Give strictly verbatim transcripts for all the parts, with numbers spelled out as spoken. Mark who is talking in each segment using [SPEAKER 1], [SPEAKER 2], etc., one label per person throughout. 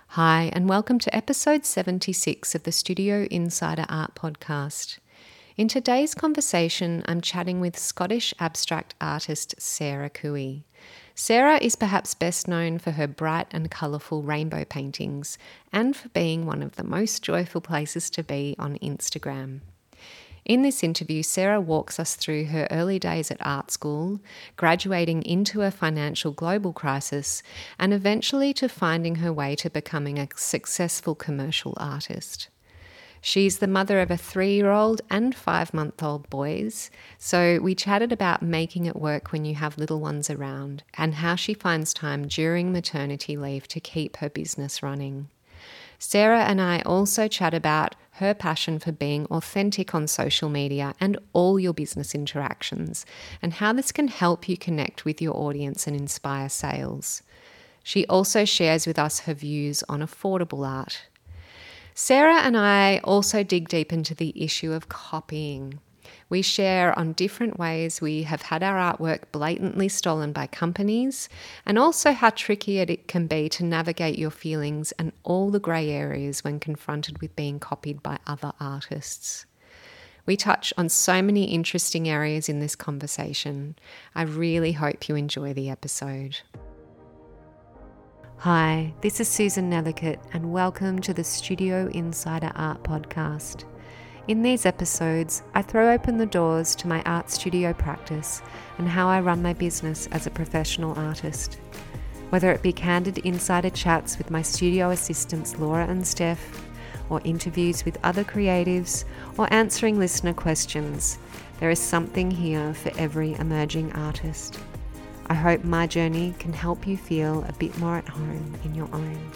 [SPEAKER 1] Hi, and welcome to episode seventy-six of the Studio Insider Art Podcast. In today's conversation, I'm chatting with Scottish abstract artist Sarah Cooey. Sarah is perhaps best known for her bright and colourful rainbow paintings and for being one of the most joyful places to be on Instagram. In this interview, Sarah walks us through her early days at art school, graduating into a financial global crisis, and eventually to finding her way to becoming a successful commercial artist. She's the mother of a three-year-old and five-month-old boys, so we chatted about making it work when you have little ones around and how she finds time during maternity leave to keep her business running. Sarah and I also chat about her passion for being authentic on social media and all your business interactions, and how this can help you connect with your audience and inspire sales. She also shares with us her views on affordable art. Sarah and I also dig deep into the issue of copying. We share on different ways we have had our artwork blatantly stolen by companies, and also how tricky it can be to navigate your feelings and all the grey areas when confronted with being copied by other artists. We touch on so many interesting areas in this conversation. I really hope you enjoy the episode. Hi, this is Susan Nethercutt, and welcome to the Studio Insider Art Podcast. In these episodes, I throw open the doors to my art studio practice and how I run my business as a professional artist. Whether it be candid insider chats with my studio assistants Laura and Steph, or interviews with other creatives, or answering listener questions, there is something here for every emerging artist. I hope my journey can help you feel a bit more at home in your own.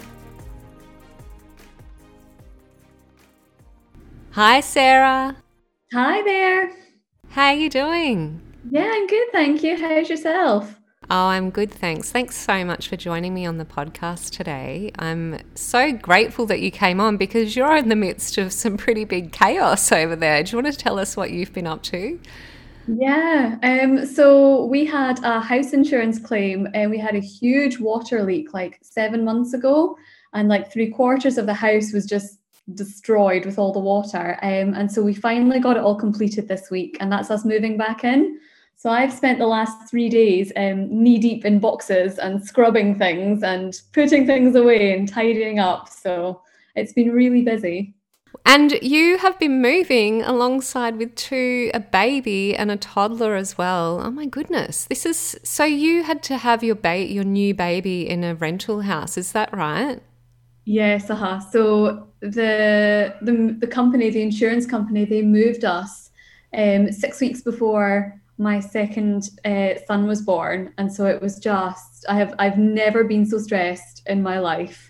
[SPEAKER 1] Hi, Sarah.
[SPEAKER 2] Hi there.
[SPEAKER 1] How are you doing?
[SPEAKER 2] Yeah, I'm good, thank you. How's yourself?
[SPEAKER 1] Oh, I'm good, thanks. Thanks so much for joining me on the podcast today. I'm so grateful that you came on because you're in the midst of some pretty big chaos over there. Do you want to tell us what you've been up to?
[SPEAKER 2] Yeah, um, so we had a house insurance claim and we had a huge water leak like seven months ago, and like three quarters of the house was just destroyed with all the water. Um, and so we finally got it all completed this week, and that's us moving back in. So I've spent the last three days um, knee deep in boxes and scrubbing things and putting things away and tidying up. So it's been really busy.
[SPEAKER 1] And you have been moving alongside with two, a baby and a toddler as well. Oh my goodness. This is, so you had to have your ba- your new baby in a rental house, is that right?
[SPEAKER 2] Yes, uh-huh. So the the the company, the insurance company, they moved us um six weeks before my second uh, son was born, and so it was just I have I've never been so stressed in my life.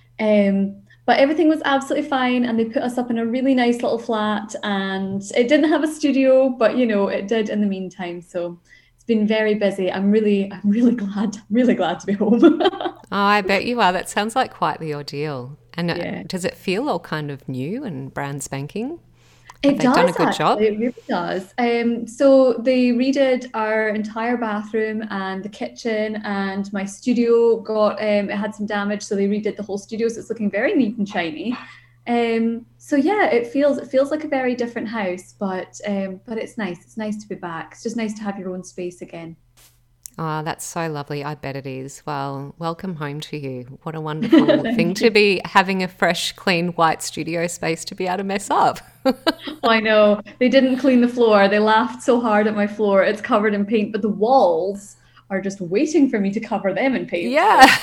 [SPEAKER 2] Um, but everything was absolutely fine, and they put us up in a really nice little flat, and it didn't have a studio, but you know it did in the meantime. So it's been very busy. I'm really I'm really glad really glad to be home.
[SPEAKER 1] Oh, I bet you are. That sounds like quite the ordeal. And
[SPEAKER 2] Yeah.
[SPEAKER 1] does it feel all kind of new and brand spanking? Have
[SPEAKER 2] It
[SPEAKER 1] they done a
[SPEAKER 2] does
[SPEAKER 1] good job?
[SPEAKER 2] actually, it really does. Um, so they redid our entire bathroom and the kitchen, and my studio got um, it had some damage, so they redid the whole studio, so it's looking very neat and shiny. Um, so yeah, it feels it feels like a very different house, but um, but it's nice. It's nice to be back. It's just nice to have your own space again.
[SPEAKER 1] Oh, that's so lovely. I bet it is. Well, welcome home to you. What a wonderful thing
[SPEAKER 2] Thank
[SPEAKER 1] to
[SPEAKER 2] you.
[SPEAKER 1] be having a fresh, clean, white studio space to be able to mess up.
[SPEAKER 2] I know they didn't clean the floor. They laughed so hard at my floor. It's covered in paint, but the walls are just waiting for me to cover them in paint.
[SPEAKER 1] Yeah.
[SPEAKER 2] So.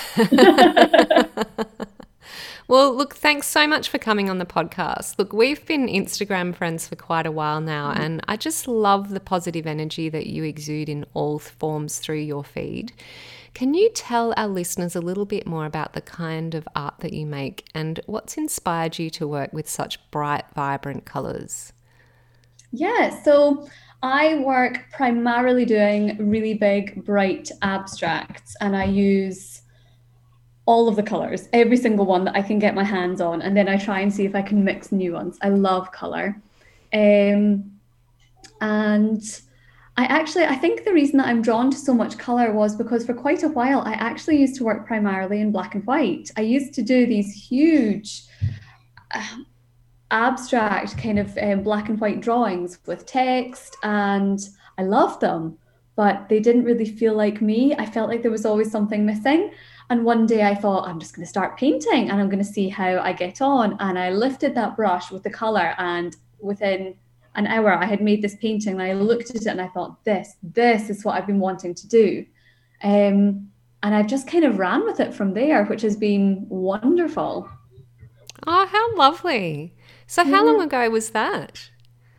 [SPEAKER 1] Well, look, thanks so much for coming on the podcast. Look, we've been Instagram friends for quite a while now, and I just love the positive energy that you exude in all forms through your feed. Can you tell our listeners a little bit more about the kind of art that you make and what's inspired you to work with such bright, vibrant colours?
[SPEAKER 2] Yeah, so I work primarily doing really big, bright abstracts, and I use all of the colors, every single one that I can get my hands on, and then I try and see if I can mix new ones. I love color. Um, and I actually, I think the reason that I'm drawn to so much color was because for quite a while, I actually used to work primarily in black and white. I used to do these huge uh, abstract kind of um, black and white drawings with text, and I loved them, but they didn't really feel like me. I felt like there was always something missing. And one day I thought, I'm just going to start painting and I'm going to see how I get on. And I lifted that brush with the color, and within an hour I had made this painting, and I looked at it and I thought, this, this is what I've been wanting to do. Um, and I've just kind of ran with it from there, which has been wonderful.
[SPEAKER 1] Oh, how lovely. So how
[SPEAKER 2] Yeah.
[SPEAKER 1] long ago was that?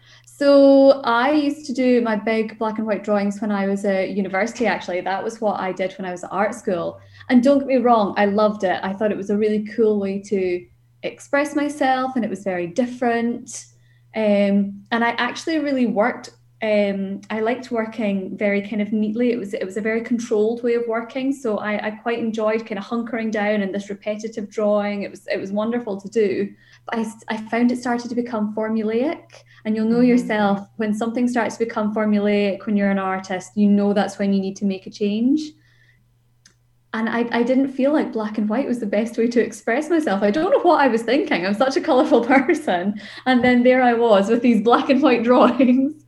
[SPEAKER 2] So I used to do my big black and white drawings when I was at university, actually. That was what I did when I was at art school. And don't get me wrong, I loved it. I thought it was a really cool way to express myself, and it was very different. Um, and I actually really worked. Um, I liked working very kind of neatly. It was it was a very controlled way of working. So I, I quite enjoyed kind of hunkering down in this repetitive drawing. It was it was wonderful to do. But I, I found it started to become formulaic. And you'll know yourself when something starts to become formulaic, when you're an artist, you know that's when you need to make a change. And I, I didn't feel like black and white was the best way to express myself. I don't know what I was thinking. I'm such a colourful person. And then there I was with these black and white drawings.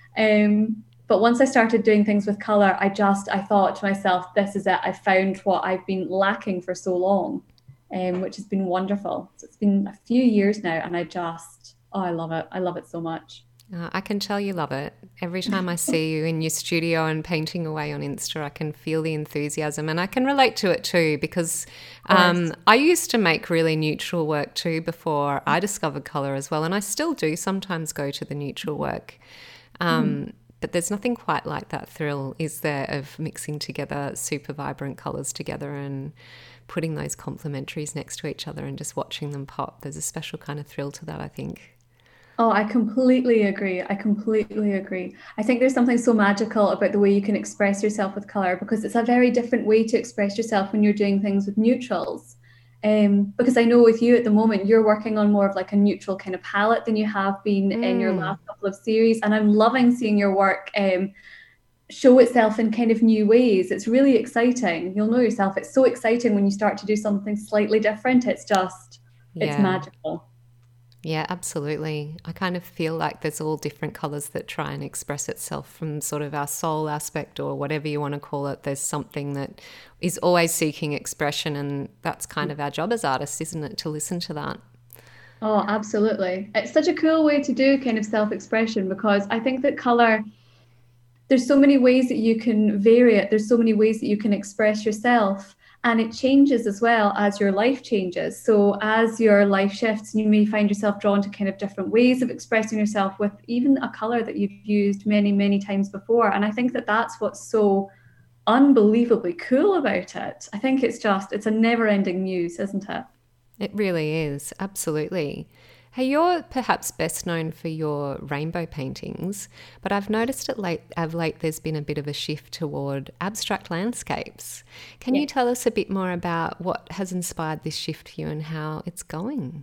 [SPEAKER 2] Um, but once I started doing things with colour, I just, I thought to myself, this is it. I found what I've been lacking for so long, um, which has been wonderful. So it's been a few years now, and I just, oh, I love it. I love it so much.
[SPEAKER 1] Uh, I can tell you love it. Every time I see you in your studio and painting away on Insta, I can feel the enthusiasm, and I can relate to it too, because um, I used to make really neutral work too before I discovered colour as well, and I still do sometimes go to the neutral work. Um, mm. But there's nothing quite like that thrill, is there, of mixing together super vibrant colours together and putting those complementaries next to each other and just watching them pop. There's a special kind of thrill to that, I think.
[SPEAKER 2] Oh, I completely agree. I completely agree. I think there's something so magical about the way you can express yourself with color, because it's a very different way to express yourself when you're doing things with neutrals. Um, because I know with you at the moment, you're working on more of like a neutral kind of palette than you have been mm. in your last couple of series. And I'm loving seeing your work um, show itself in kind of new ways. It's really exciting. You'll know yourself. It's so exciting when you start to do something slightly different. It's just, yeah. It's magical.
[SPEAKER 1] Yeah, absolutely. I kind of feel like there's all different colours that try and express itself from sort of our soul aspect, or whatever you want to call it. There's something that is always seeking expression, and that's kind of our job as artists, isn't it, to listen to that?
[SPEAKER 2] Oh, absolutely. It's such a cool way to do kind of self-expression, because I think that colour, there's so many ways that you can vary it. There's so many ways that you can express yourself. And it changes as well as your life changes. So as your life shifts, you may find yourself drawn to kind of different ways of expressing yourself with even a color that you've used many, many times before. And I think that that's what's so unbelievably cool about it. I think it's just, it's a never-ending muse, isn't it?
[SPEAKER 1] It really is, absolutely. Hey, you're perhaps best known for your rainbow paintings, but I've noticed at late, of late there's been a bit of a shift toward abstract landscapes. Can yeah. you tell us a bit more about what has inspired this shift for you and how it's going?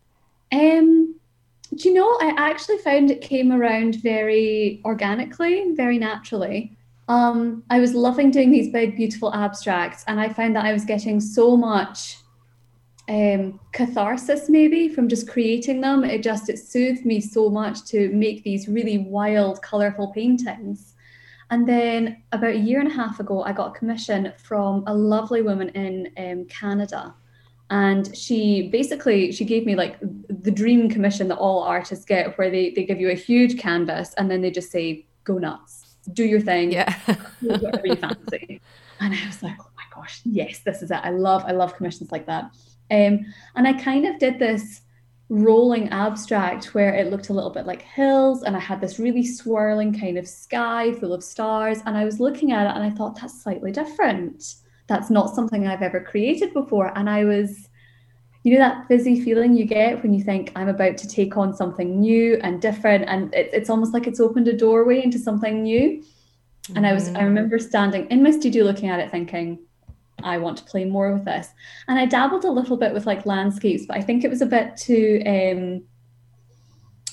[SPEAKER 2] Um, do you know, I actually found it came around very organically, very naturally. Um, I was loving doing these big, beautiful abstracts, and I found that I was getting so much Um, catharsis maybe from just creating them. It just, it soothed me so much to make these really wild, colourful paintings. And then about a year and a half ago, I got a commission from a lovely woman in um, Canada. And she basically, she gave me like the dream commission that all artists get, where they, they give you a huge canvas and then they just say, go nuts, do your thing,
[SPEAKER 1] yeah.
[SPEAKER 2] whatever you fancy. And I was like, oh my gosh, yes, this is it. I love, I love commissions like that. Um, and I kind of did this rolling abstract where it looked a little bit like hills, and I had this really swirling kind of sky full of stars, and I was looking at it and I thought, that's slightly different. That's not something I've ever created before. And I was, you know, that fizzy feeling you get when you think, I'm about to take on something new and different, and it, it's almost like it's opened a doorway into something new. Mm-hmm. And I was, I remember standing in my studio looking at it thinking, I want to play more with this. And I dabbled a little bit with like landscapes, but I think it was a bit too um,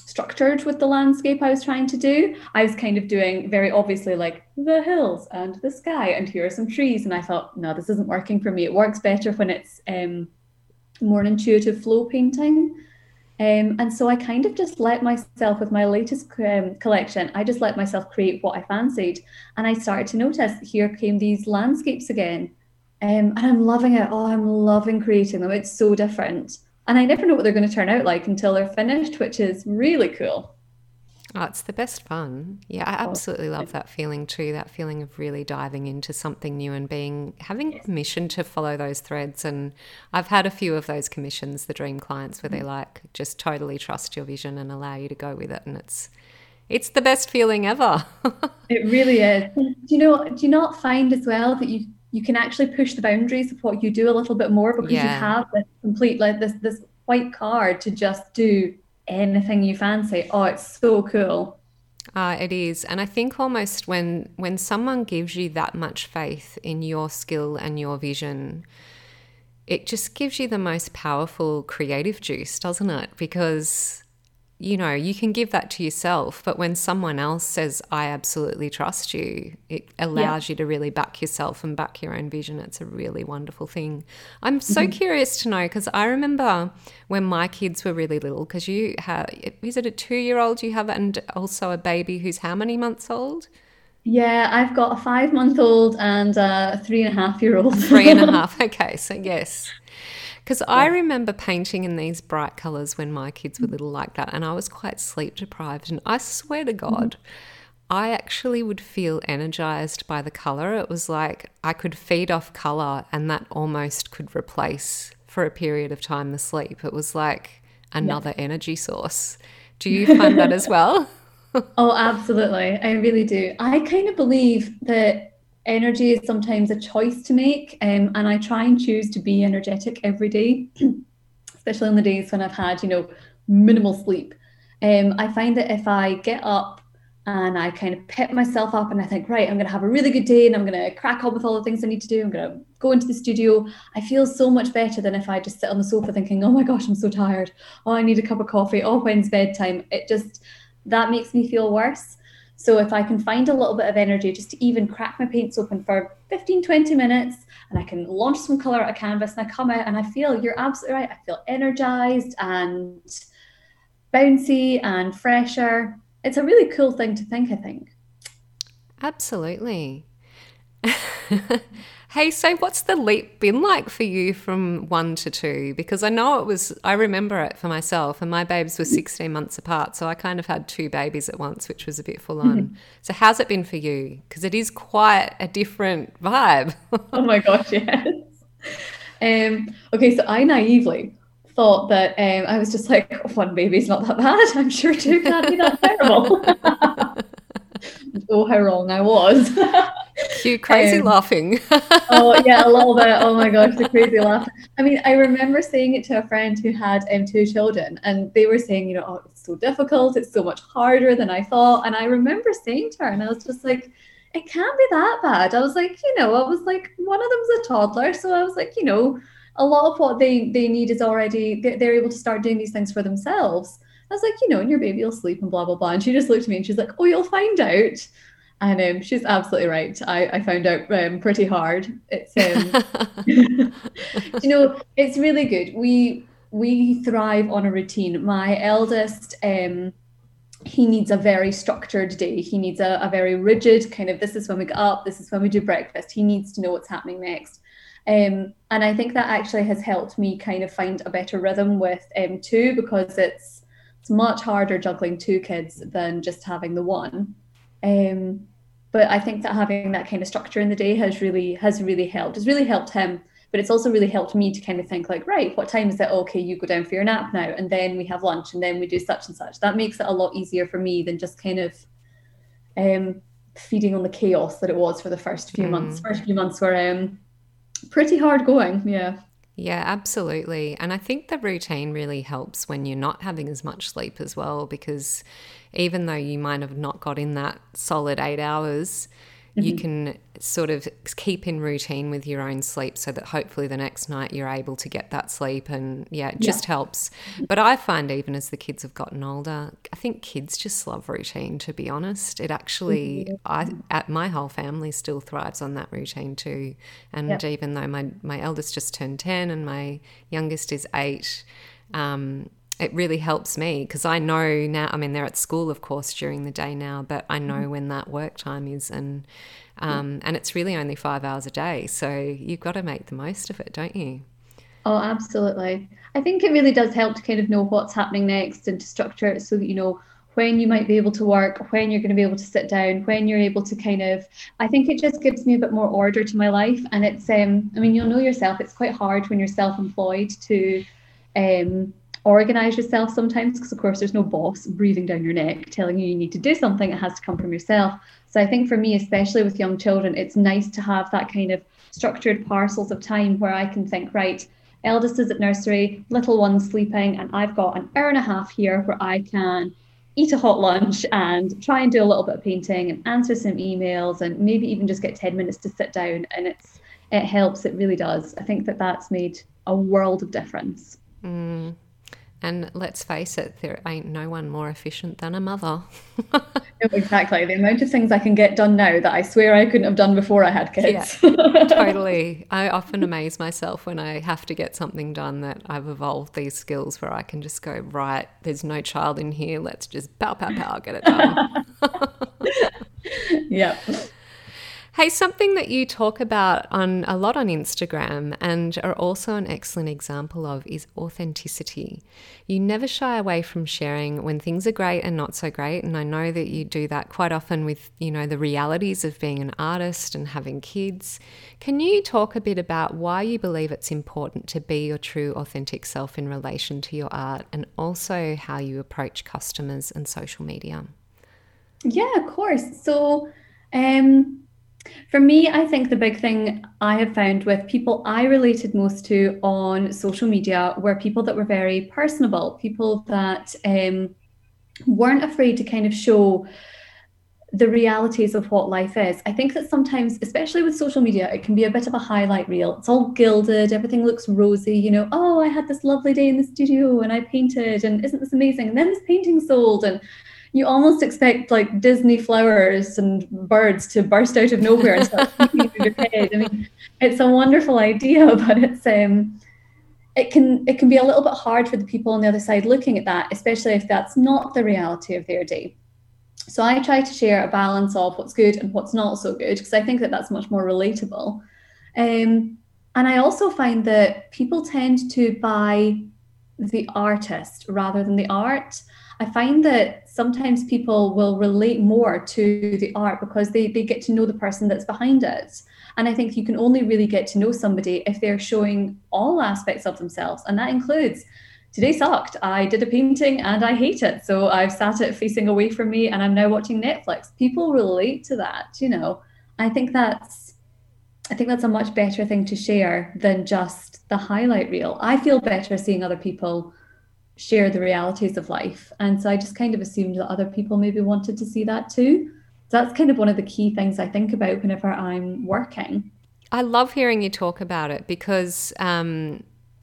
[SPEAKER 2] structured with the landscape I was trying to do. I was kind of doing very obviously like the hills and the sky and here are some trees. And I thought, no, this isn't working for me. It works better when it's um, more an intuitive flow painting. Um, and so I kind of just let myself, with my latest um, collection, I just let myself create what I fancied. And I started to notice here came these landscapes again. Um, and I'm loving it. Oh, I'm loving creating them. It's so different. And I never know what they're going to turn out like until they're finished, which is really cool.
[SPEAKER 1] Oh, it's the best fun. Yeah, I absolutely love that feeling too, that feeling of really diving into something new and being having permission to follow those threads. And I've had a few of those commissions, the dream clients, where they like just totally trust your vision and allow you to go with it. And it's it's the best feeling ever.
[SPEAKER 2] It really is. Do you know, do you not find as well that you you can actually push the boundaries of what you do a little bit more because yeah. you have this complete, like this this white card to just do anything you fancy. Oh, it's so cool.
[SPEAKER 1] Uh, it is. And I think almost when when someone gives you that much faith in your skill and your vision, it just gives you the most powerful creative juice, doesn't it? Because, you know, you can give that to yourself, but when someone else says, I absolutely trust you, it allows yeah. you to really back yourself and back your own vision. It's a really wonderful thing. I'm so mm-hmm. curious to know, because I remember when my kids were really little, because you have, is it a two-year-old you have and also a baby who's how many months old?
[SPEAKER 2] Yeah, I've got a five-month-old and a three-and-a-half-year-old.
[SPEAKER 1] Three and a half, okay, so yes. Because I remember painting in these bright colours when my kids were little like that, and I was quite sleep deprived. And I swear to God, mm-hmm. I actually would feel energised by the colour. It was like I could feed off colour and that almost could replace for a period of time the sleep. It was like another yeah. energy source. Do you find that as well?
[SPEAKER 2] Oh, absolutely. I really do. I kind of believe that energy is sometimes a choice to make, um, and I try and choose to be energetic every day, especially on the days when I've had, you know, minimal sleep. Um, I find that if I get up and I kind of pep myself up and I think, right, I'm going to have a really good day and I'm going to crack on with all the things I need to do, I'm going to go into the studio, I feel so much better than if I just sit on the sofa thinking, oh my gosh, I'm so tired. Oh, I need a cup of coffee. Oh, when's bedtime? It just, that makes me feel worse. So if I can find a little bit of energy just to even crack my paints open for fifteen, twenty minutes and I can launch some colour at a canvas and I come out and I feel, you're absolutely right, I feel energised and bouncy and fresher. It's a really cool thing to think, I think.
[SPEAKER 1] Absolutely. Hey, so what's the leap been like for you from one to two? Because I know it was, I remember it for myself, and my babes were sixteen months apart, so I kind of had two babies at once, which was a bit full on. Mm-hmm. So how's it been for you? Because it is quite a different vibe.
[SPEAKER 2] Oh my gosh, yes. Um, okay, so I naively thought that um, I was just like, oh, one baby's not that bad. I'm sure two can't be that terrible. Oh, how wrong I was.
[SPEAKER 1] Cute crazy um, laughing.
[SPEAKER 2] Oh yeah, a little bit. Oh my gosh, the crazy laugh. I mean, I remember saying it to a friend who had um, two children, and they were saying, you know, oh, it's so difficult, it's so much harder than I thought. And I remember saying to her, and I was just like, it can't be that bad. I was like, you know, I was like, one of them's a toddler, so I was like, you know, a lot of what they they need is already, they're able to start doing these things for themselves. I was like, you know, and your baby will sleep and blah, blah, blah. And she just looked at me and she's like, oh, you'll find out. And um, she's absolutely right. I, I found out um, pretty hard. It's, um, you know, it's really good. We we thrive on a routine. My eldest, um, he needs a very structured day. He needs a, a very rigid kind of, this is when we get up, this is when we do breakfast. He needs to know what's happening next. Um, and I think that actually has helped me kind of find a better rhythm with um, two, because it's it's much harder juggling two kids than just having the one. Um, but I think that having that kind of structure in the day has really has really helped. It's really helped him, but it's also really helped me to kind of think like, right, what time is it? Okay, you go down for your nap now, and then we have lunch, and then we do such and such. That makes it a lot easier for me than just kind of um, feeding on the chaos that it was for the first few mm. months. First few months were um, pretty hard going, yeah.
[SPEAKER 1] Yeah, absolutely. And I think the routine really helps when you're not having as much sleep as well, because even though you might have not got in that solid eight hours, you can sort of keep in routine with your own sleep so that hopefully the next night you're able to get that sleep. And yeah, it just yeah. helps. But I find even as the kids have gotten older, I think kids just love routine, to be honest. It actually, mm-hmm. I at my whole family still thrives on that routine too. And yep. even though my, my eldest just turned ten and my youngest is eight, um, it really helps me because I know now, I mean, they're at school, of course, during the day now, but I know mm-hmm. when that work time is, and um, and it's really only five hours a day. So you've got to make the most of it, don't you?
[SPEAKER 2] Oh, absolutely. I think it really does help to kind of know what's happening next and to structure it so that you know when you might be able to work, when you're going to be able to sit down, when you're able to kind of, I think it just gives me a bit more order to my life. And it's, um, I mean, you'll know yourself, it's quite hard when you're self-employed to, um, organize yourself sometimes because of course there's no boss breathing down your neck telling you you need to do something. It has to come from yourself. So I think for me, especially with young children, it's nice to have that kind of structured parcels of time where I can think, right, eldest is at nursery, little one's sleeping, and I've got an hour and a half here where I can eat a hot lunch and try and do a little bit of painting and answer some emails and maybe even just get ten minutes to sit down. And it's it helps, it really does. I think that that's made a world of difference.
[SPEAKER 1] Mm. And let's face it, there ain't no one more efficient than a mother.
[SPEAKER 2] No, exactly. The amount of things I can get done now that I swear I couldn't have done before I had kids.
[SPEAKER 1] Yeah, totally. I often amaze myself when I have to get something done that I've evolved these skills where I can just go, right, there's no child in here. Let's just pow, pow, pow, get it done.
[SPEAKER 2] Yeah.
[SPEAKER 1] Hey, something that you talk about on a lot on Instagram and are also an excellent example of is authenticity. You never shy away from sharing when things are great and not so great. And I know that you do that quite often with, you know, the realities of being an artist and having kids. Can you talk a bit about why you believe it's important to be your true authentic self in relation to your art and also how you approach customers and social media?
[SPEAKER 2] Yeah, of course. So, um, for me, I think the big thing I have found with people I related most to on social media were people that were very personable, people that um, weren't afraid to kind of show the realities of what life is. I think that sometimes, especially with social media, it can be a bit of a highlight reel. It's all gilded, everything looks rosy, you know, oh, I had this lovely day in the studio and I painted and isn't this amazing? And then this painting sold, and you almost expect like Disney flowers and birds to burst out of nowhere and start speaking through your head. I mean, it's a wonderful idea, but it's um, it can it can be a little bit hard for the people on the other side looking at that, especially if that's not the reality of their day. So I try to share a balance of what's good and what's not so good, because I think that that's much more relatable. Um, and I also find that people tend to buy the artist rather than the art. I find that sometimes people will relate more to the art because they, they get to know the person that's behind it. And I think you can only really get to know somebody if they're showing all aspects of themselves. And that includes, today sucked. I did a painting and I hate it. So I've sat it facing away from me and I'm now watching Netflix. People relate to that, you know. I think that's I think that's a much better thing to share than just the highlight reel. I feel better seeing other people share the realities of life. And so I just kind of assumed that other people maybe wanted to see that too. So that's kind of one of the key things I think about whenever I'm working.
[SPEAKER 1] I love hearing you talk about it because um,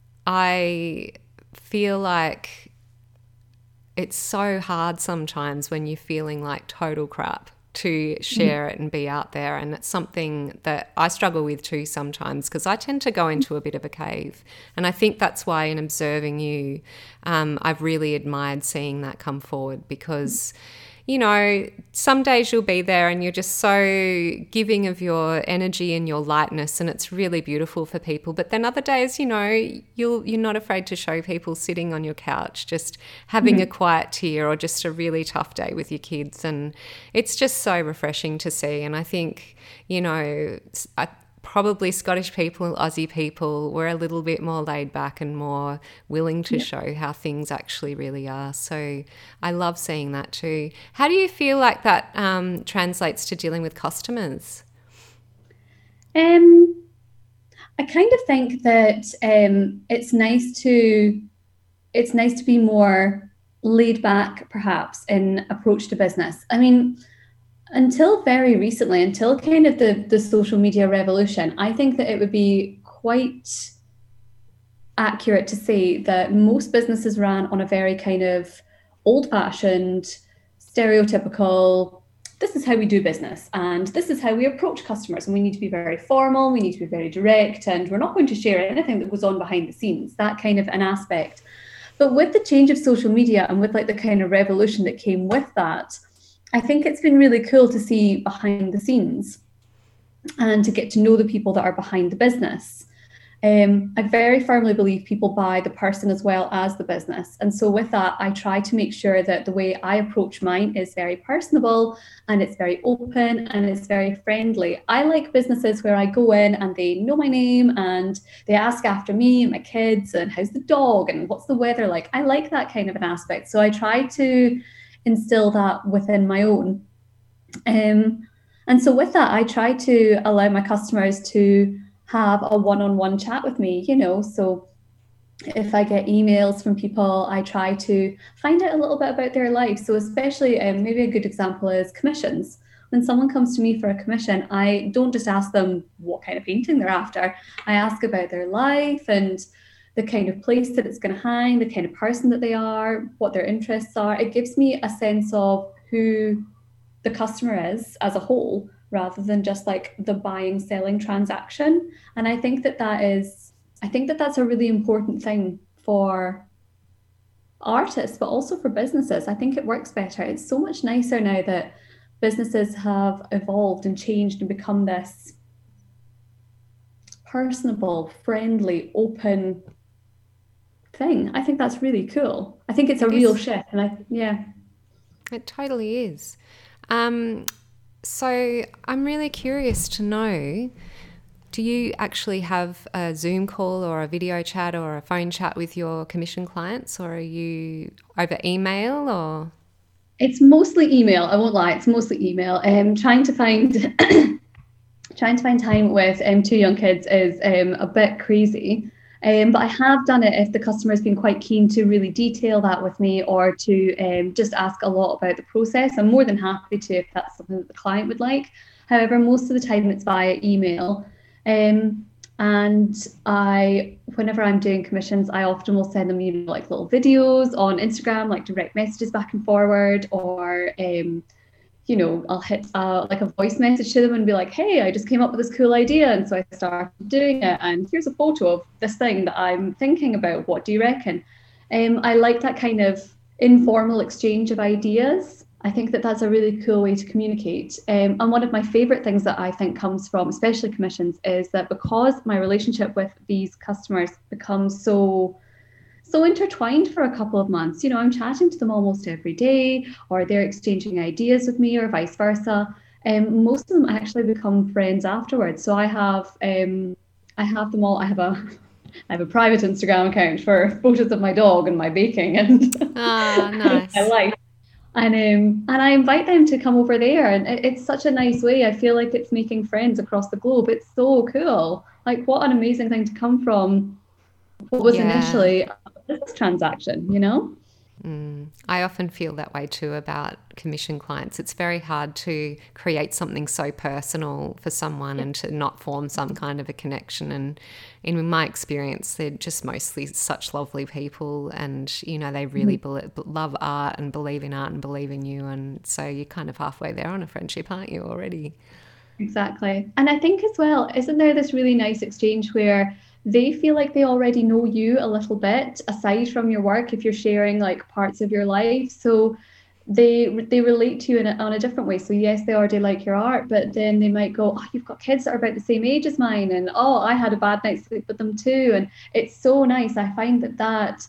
[SPEAKER 1] I feel like it's so hard sometimes when you're feeling like total crap to share it and be out there. And it's something that I struggle with too sometimes because I tend to go into a bit of a cave. And I think that's why in observing you, um, I've really admired seeing that come forward because, you know, some days you'll be there and you're just so giving of your energy and your lightness and it's really beautiful for people. But then other days, you know, you'll, you're not afraid to show people sitting on your couch, just having mm-hmm. a quiet tear or just a really tough day with your kids. And it's just so refreshing to see. And I think, you know, I, probably Scottish people, Aussie people, we're a little bit more laid back and more willing to yeah. show how things actually really are. So I love seeing that too. How do you feel like that um, translates to dealing with customers?
[SPEAKER 2] Um, I kind of think that um, it's nice to it's nice to be more laid back, perhaps, in approach to business. I mean, until very recently, until kind of the, the social media revolution, I think that it would be quite accurate to say that most businesses ran on a very kind of old-fashioned, stereotypical, this is how we do business and this is how we approach customers, and we need to be very formal, we need to be very direct, and we're not going to share anything that goes on behind the scenes, that kind of an aspect. But with the change of social media and with like the kind of revolution that came with that, I think it's been really cool to see behind the scenes and to get to know the people that are behind the business. Um, I very firmly believe people buy the person as well as the business. And so with that, I try to make sure that the way I approach mine is very personable and it's very open and it's very friendly. I like businesses where I go in and they know my name and they ask after me and my kids and how's the dog and what's the weather like. I like that kind of an aspect. So I try to instill that within my own. Um, and so with that, I try to allow my customers to have a one-on-one chat with me, you know, so if I get emails from people, I try to find out a little bit about their life. So especially um, maybe a good example is commissions. When someone comes to me for a commission, I don't just ask them what kind of painting they're after. I ask about their life and the kind of place that it's going to hang, the kind of person that they are, what their interests are. It gives me a sense of who the customer is as a whole, rather than just like the buying, selling transaction. And I think that that is, I think that that's a really important thing for artists, but also for businesses. I think it works better. It's so much nicer now that businesses have evolved and changed and become this personable, friendly, open thing. I think that's really cool. I think it's a real shift. And I, yeah.
[SPEAKER 1] It totally is. Um, So I'm really curious to know, do you actually have a Zoom call or a video chat or a phone chat with your commission clients, or are you over email or?
[SPEAKER 2] It's mostly email. I won't lie. It's mostly email. Um, trying to find trying to find time with um, two young kids is um, a bit crazy. Um, but I have done it if the customer has been quite keen to really detail that with me, or to um, just ask a lot about the process. I'm more than happy to if that's something that the client would like. However, most of the time it's via email. Um, and I, whenever I'm doing commissions, I often will send them, you know, like little videos on Instagram, like direct messages back and forward, or um, you know, I'll hit uh, like a voice message to them and be like, hey, I just came up with this cool idea. And so I started doing it. And here's a photo of this thing that I'm thinking about. What do you reckon? Um, I like that kind of informal exchange of ideas. I think that that's a really cool way to communicate. Um, and one of my favorite things that I think comes from, especially commissions, is that because my relationship with these customers becomes so so intertwined for a couple of months. You know, I'm chatting to them almost every day, or they're exchanging ideas with me, or vice versa. Um, most of them actually become friends afterwards. So I have, um, I have them all. I have a, I have a private Instagram account for photos of my dog and my baking and
[SPEAKER 1] ah, nice.
[SPEAKER 2] my life. And um, and I invite them to come over there, and it, it's such a nice way. I feel like it's making friends across the globe. It's so cool. Like, what an amazing thing to come from what was yeah. initially a business transaction, you know?
[SPEAKER 1] Mm. I often feel that way too about commission clients. It's very hard to create something so personal for someone yeah. and to not form some kind of a connection. And in my experience, they're just mostly such lovely people, and, you know, they really mm. be- love art and believe in art and believe in you. And so you're kind of halfway there on a friendship, aren't you, already?
[SPEAKER 2] Exactly. And I think as well, isn't there this really nice exchange where they feel like they already know you a little bit aside from your work, if you're sharing like parts of your life. So they they relate to you in a, on a different way. So yes, they already like your art, but then they might go, oh, you've got kids that are about the same age as mine, and oh, I had a bad night's sleep with them too. And it's so nice. I find that that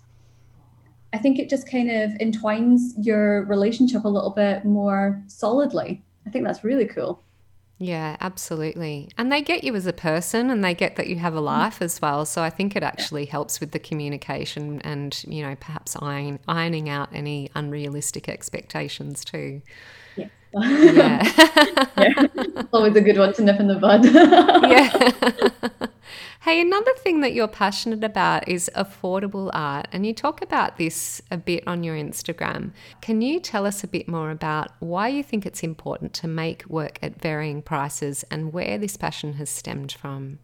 [SPEAKER 2] I think it just kind of entwines your relationship a little bit more solidly. I think that's really cool.
[SPEAKER 1] Yeah, absolutely. And they get you as a person, and they get that you have a life as well. So I think it actually helps with the communication and, you know, perhaps iron, ironing out any unrealistic expectations too.
[SPEAKER 2] Yeah.
[SPEAKER 1] Yeah.
[SPEAKER 2] Yeah. Always a good one to nip in the bud.
[SPEAKER 1] Yeah. Hey, another thing that you're passionate about is affordable art, and you talk about this a bit on your Instagram. Can you tell us a bit more about why you think it's important to make work at varying prices and where this passion has stemmed from?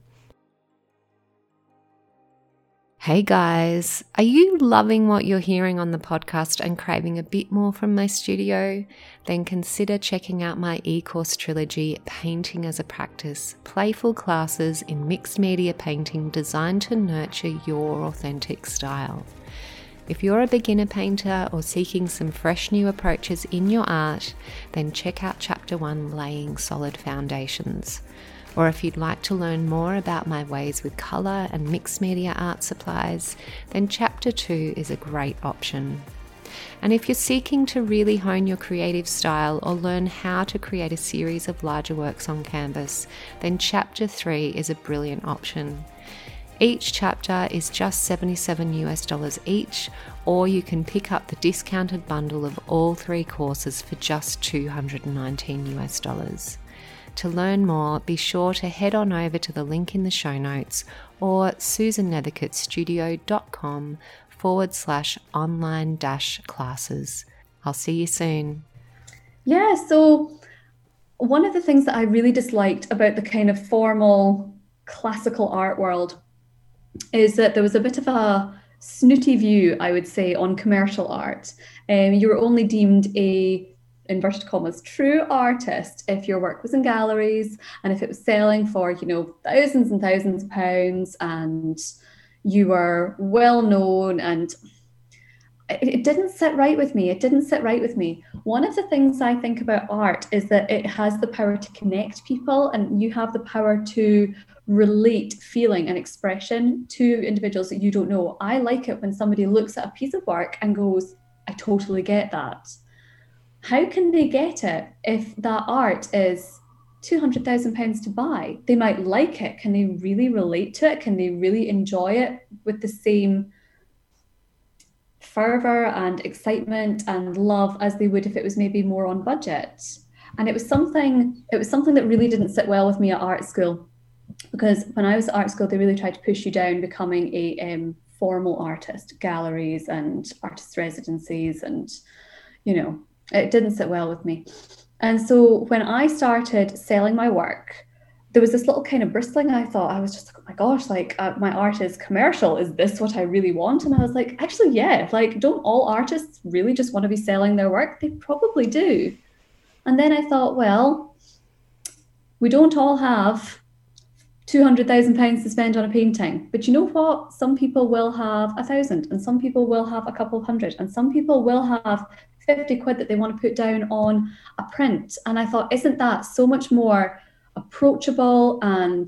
[SPEAKER 1] Hey guys, are you loving what you're hearing on the podcast and craving a bit more from my studio? Then consider checking out my e-course trilogy, Painting as a Practice, playful classes in mixed media painting designed to nurture your authentic style. If you're a beginner painter or seeking some fresh new approaches in your art, then check out Chapter one, Laying Solid Foundations. Or if you'd like to learn more about my ways with colour and mixed media art supplies, then Chapter two is a great option. And if you're seeking to really hone your creative style or learn how to create a series of larger works on canvas, then Chapter three is a brilliant option. Each chapter is just seventy-seven US dollars each, or you can pick up the discounted bundle of all three courses for just two hundred nineteen US dollars. To learn more, be sure to head on over to the link in the show notes or susannethercottstudio.com forward slash online dash classes. I'll see you soon.
[SPEAKER 2] Yeah, so one of the things that I really disliked about the kind of formal classical art world is that there was a bit of a snooty view, I would say, on commercial art. Um, you were only deemed a inverted commas, true artist if your work was in galleries and if it was selling for, you know, thousands and thousands of pounds and you were well known. And it, it didn't sit right with me. It didn't sit right with me. One of the things I think about art is that it has the power to connect people, and you have the power to relate feeling and expression to individuals that you don't know. I like it when somebody looks at a piece of work and goes, I totally get that. How can they get it if that art is two hundred thousand pounds to buy? They might like it. Can they really relate to it? Can they really enjoy it with the same fervour and excitement and love as they would if it was maybe more on budget? And it was something, it was something that really didn't sit well with me at art school, because when I was at art school, they really tried to push you down becoming a um, formal artist, galleries and artist residencies, and, you know, it didn't sit well with me. And so when I started selling my work, there was this little kind of bristling. I thought, I was just like, oh my gosh, like uh, my art is commercial. Is this what I really want? And I was like, actually, yeah, like, don't all artists really just want to be selling their work? They probably do. And then I thought, well, we don't all have two hundred thousand pounds to spend on a painting. But you know what? Some people will have a thousand, and some people will have a couple of hundred, and some people will have fifty quid that they want to put down on a print. And I thought, isn't that so much more approachable and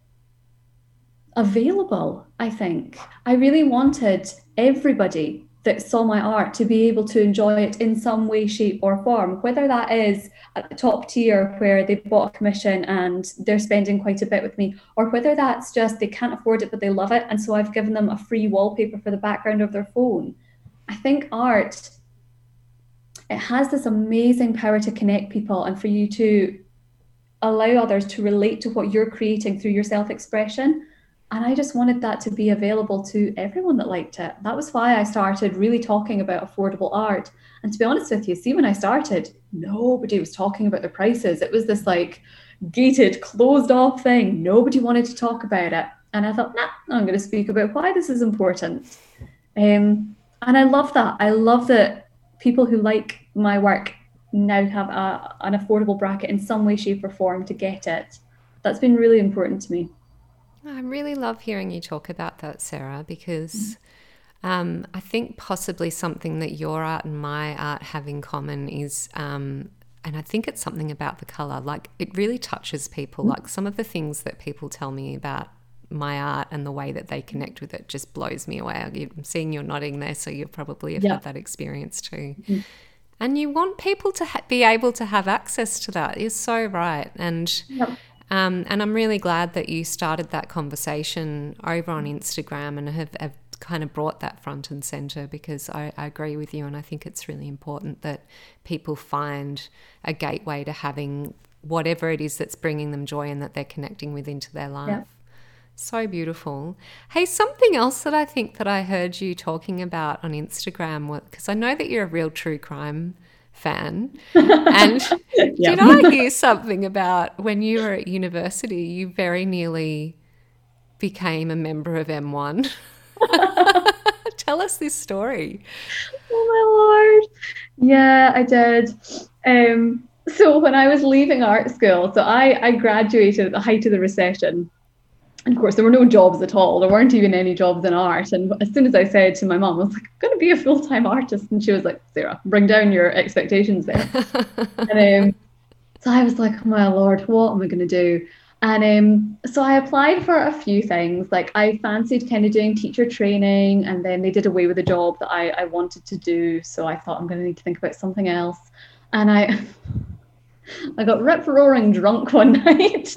[SPEAKER 2] available? I think I really wanted everybody that saw my art to be able to enjoy it in some way, shape or form, whether that is at the top tier where they bought a commission and they're spending quite a bit with me, or whether that's just they can't afford it but they love it, and so I've given them a free wallpaper for the background of their phone. I think art, it has this amazing power to connect people and for you to allow others to relate to what you're creating through your self-expression. And I just wanted that to be available to everyone that liked it. That was why I started really talking about affordable art. And to be honest with you, see, when I started, nobody was talking about the prices. It was this like gated, closed off thing. Nobody wanted to talk about it. And I thought, nah, I'm going to speak about why this is important. Um, and I love that. I love that people who like my work now have a, an affordable bracket in some way, shape or form to get it. That's been really important to me.
[SPEAKER 1] I really love hearing you talk about that, Sarah, because um, I think possibly something that your art and my art have in common is, um, and I think it's something about the colour, like it really touches people. Like some of the things that people tell me about my art and the way that they connect with it just blows me away. I'm seeing you're nodding there, so you probably have yeah. had that experience too. Mm-hmm. And you want people to ha- be able to have access to that. You're so right. And yep. Um, and I'm really glad that you started that conversation over on Instagram and have, have kind of brought that front and centre, because I, I agree with you, and I think it's really important that people find a gateway to having whatever it is that's bringing them joy and that they're connecting with into their life.
[SPEAKER 2] Yeah.
[SPEAKER 1] So beautiful. Hey, something else that I think that I heard you talking about on Instagram, because I know that you're a real true crime fan. And
[SPEAKER 2] Yeah.
[SPEAKER 1] did I hear something about when you were at university, you very nearly became a member of M one? Tell us this story.
[SPEAKER 2] Oh my Lord. Yeah, I did. Um, so when I was leaving art school, so I, I graduated at the height of the recession. And of course, there were no jobs at all. There weren't even any jobs in art. And as soon as I said to my mum, I was like, I'm going to be a full-time artist. And she was like, Sarah, bring down your expectations there. and um, so I was like, oh my Lord, what am I going to do? And um, so I applied for a few things. Like I fancied kind of doing teacher training, and then they did away with a job that I, I wanted to do. So I thought I'm going to need to think about something else. And I... I got rip-roaring drunk one night.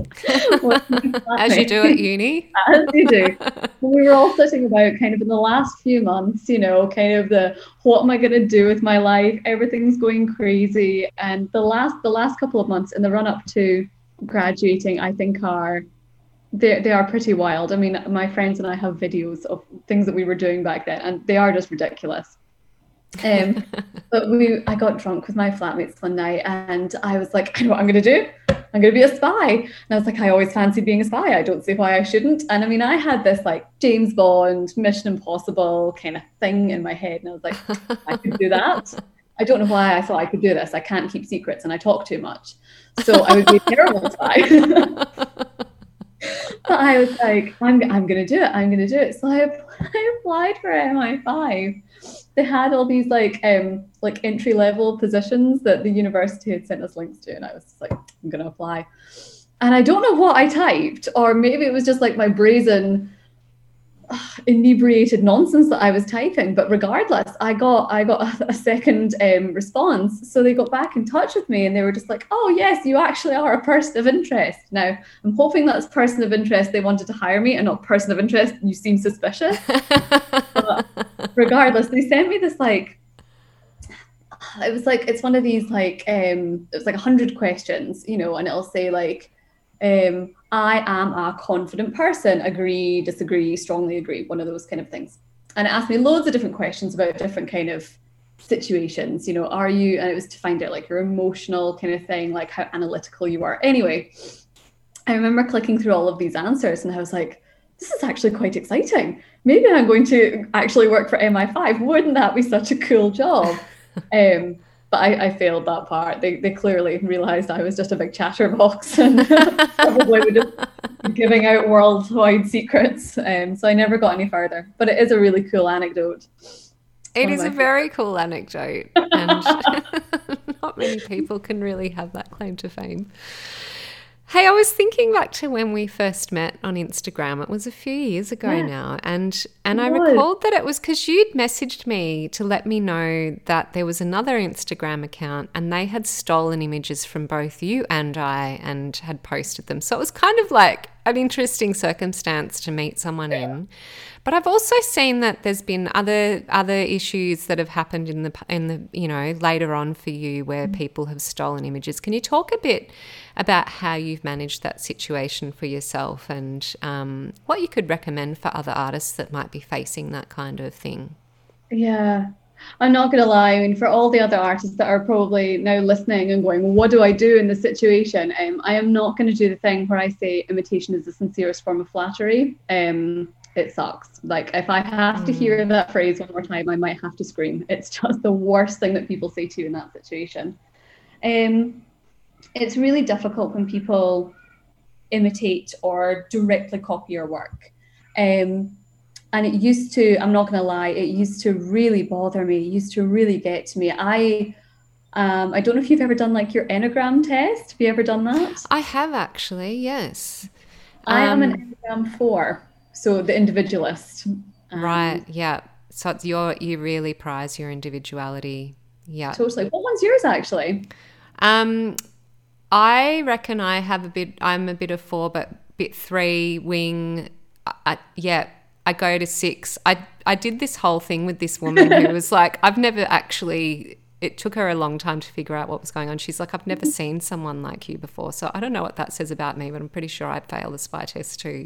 [SPEAKER 1] As you do at uni.
[SPEAKER 2] As you do. We were all sitting about kind of in the last few months, you know, kind of the, what am I going to do with my life? Everything's going crazy. And the last the last couple of months in the run-up to graduating, I think are, they, they are pretty wild. I mean, my friends and I have videos of things that we were doing back then, and they are just ridiculous. um but we I got drunk with my flatmates one night, and I was like, I know what I'm gonna do. I'm gonna be a spy. And I was like, I always fancied being a spy. I don't see why I shouldn't. And I mean, I had this like James Bond, Mission Impossible kind of thing in my head, and I was like, I could do that. I don't know why I thought I could do this. I can't keep secrets and I talk too much, so I would be a terrible spy. But I was like, I'm I'm gonna do it. I'm gonna do it. So I, I applied for M I five. They had all these like um like entry level positions that the university had sent us links to, and I was just like, I'm gonna apply. And I don't know what I typed, or maybe it was just like my brazen uh, inebriated nonsense that I was typing. But regardless, I got I got a, a second um, response. So they got back in touch with me, and they were just like, oh yes, you actually are a person of interest. Now I'm hoping that's person of interest they wanted to hire me, and not person of interest you seem suspicious. But regardless, they sent me this like, it was like, it's one of these like um it was like a hundred questions, you know, and it'll say like, um I am a confident person, agree, disagree, strongly agree, one of those kind of things. And it asked me loads of different questions about different kind of situations, you know, are you, and it was to find out like your emotional kind of thing, like how analytical you are. Anyway, I remember clicking through all of these answers, and I was like, this is actually quite exciting. Maybe I'm going to actually work for M I five. Wouldn't that be such a cool job? um, but I, I failed that part. They they clearly realised I was just a big chatterbox and probably would have been giving out worldwide secrets. Um, so I never got any further. But it is a really cool anecdote. It's
[SPEAKER 1] it is a very cool anecdote. And not many people can really have that claim to fame. Hey, I was thinking back to when we first met on Instagram. It was a few years ago yeah. now. And and I recalled that it was because you'd messaged me to let me know that there was another Instagram account, and they had stolen images from both you and I and had posted them. So it was kind of like an interesting circumstance to meet someone yeah. in. But I've also seen that there's been other other issues that have happened in the in the you know later on for you where mm-hmm. people have stolen images. Can you talk a bit about how you've managed that situation for yourself, and um, what you could recommend for other artists that might be facing that kind of thing?
[SPEAKER 2] Yeah, I'm not going to lie. I mean, for all the other artists that are probably now listening and going, what do I do in this situation? Um, I am not going to do the thing where I say imitation is the sincerest form of flattery. Um, it sucks. Like if I have to hear that phrase one more time, I might have to scream. It's just the worst thing that people say to you in that situation. Um, it's really difficult when people imitate or directly copy your work. Um, and it used to, I'm not going to lie, it used to really bother me. It used to really get to me. I um, I don't know if you've ever done like your Enneagram test. Have you ever done that?
[SPEAKER 1] I have actually, yes.
[SPEAKER 2] I
[SPEAKER 1] um,
[SPEAKER 2] am an Enneagram four. So the individualist. Um,
[SPEAKER 1] right, yeah. So it's your, you really prize your individuality. Yeah.
[SPEAKER 2] Totally. What one's yours actually?
[SPEAKER 1] Um, I reckon I have a bit, I'm a bit of four, but bit three, wing. I, yeah, I go to six. I, I did this whole thing with this woman who was like, I've never actually it took her a long time to figure out what was going on. She's like, I've never seen someone like you before. So I don't know what that says about me, but I'm pretty sure I'd fail the spy test too.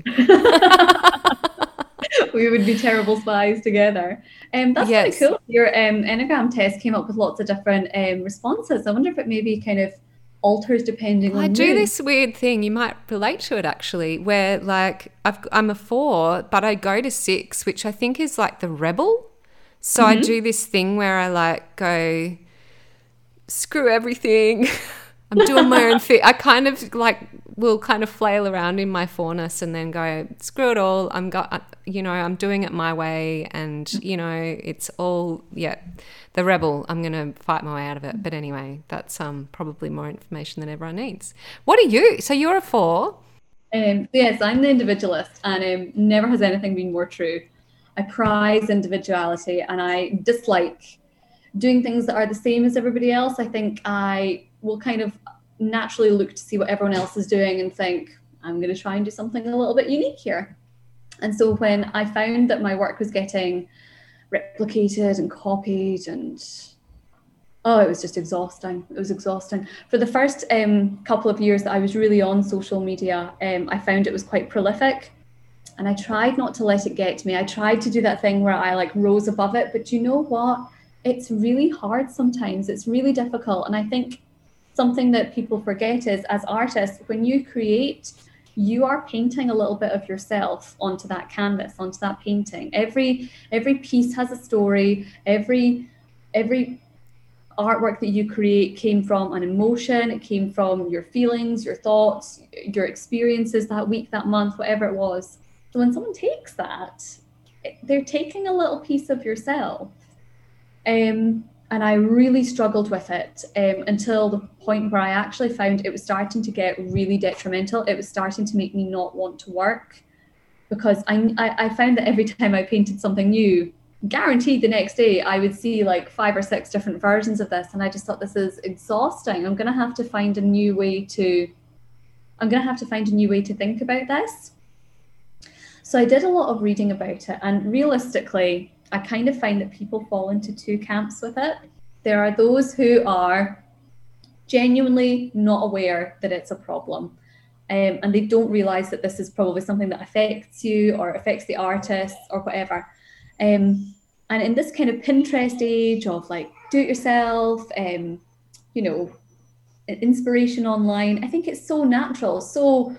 [SPEAKER 2] We would be terrible spies together. Um, that's yes. really cool. Your um, Enneagram test came up with lots of different um, responses. I wonder if it maybe kind of alters depending
[SPEAKER 1] well,
[SPEAKER 2] on
[SPEAKER 1] I do
[SPEAKER 2] mood.
[SPEAKER 1] This weird thing, you might relate to it actually, where like I've, I'm a four, but I go to six, which I think is like the rebel. So mm-hmm. I do this thing where I like go, screw everything. I'm doing my own thing. I kind of like will kind of flail around in my fourness and then go, screw it all. I'm got, you know, I'm doing it my way, and you know, it's all yeah. The rebel. I'm going to fight my way out of it. But anyway, that's um probably more information than everyone needs. What are you? So you're a four.
[SPEAKER 2] Um, yes, I'm the individualist, and um, never has anything been more true. I prize individuality, and I dislike doing things that are the same as everybody else. I think I will kind of naturally look to see what everyone else is doing and think, I'm going to try and do something a little bit unique here. And so when I found that my work was getting replicated and copied, and oh, it was just exhausting. It was exhausting. For the first um, couple of years that I was really on social media, um, I found it was quite prolific. And I tried not to let it get to me. I tried to do that thing where I like rose above it. But you know what? It's really hard sometimes. It's really difficult. And I think something that people forget is, as artists, when you create, you are painting a little bit of yourself onto that canvas, onto that painting. Every every piece has a story. Every every artwork that you create came from an emotion. It came from your feelings, your thoughts, your experiences that week, that month, whatever it was. So when someone takes that, they're taking a little piece of yourself. Um, and I really struggled with it um, until the point where I actually found it was starting to get really detrimental. It was starting to make me not want to work, because I, I, I found that every time I painted something new, guaranteed the next day I would see like five or six different versions of this. And I just thought, this is exhausting. I'm going to have to find a new way to, I'm going to have to find a new way to think about this. So I did a lot of reading about it, and realistically, I kind of find that people fall into two camps with it. There are those who are genuinely not aware that it's a problem, um, and they don't realize that this is probably something that affects you or affects the artist or whatever. Um, and in this kind of Pinterest age of like do it yourself, um, you know, inspiration online, I think it's so natural, so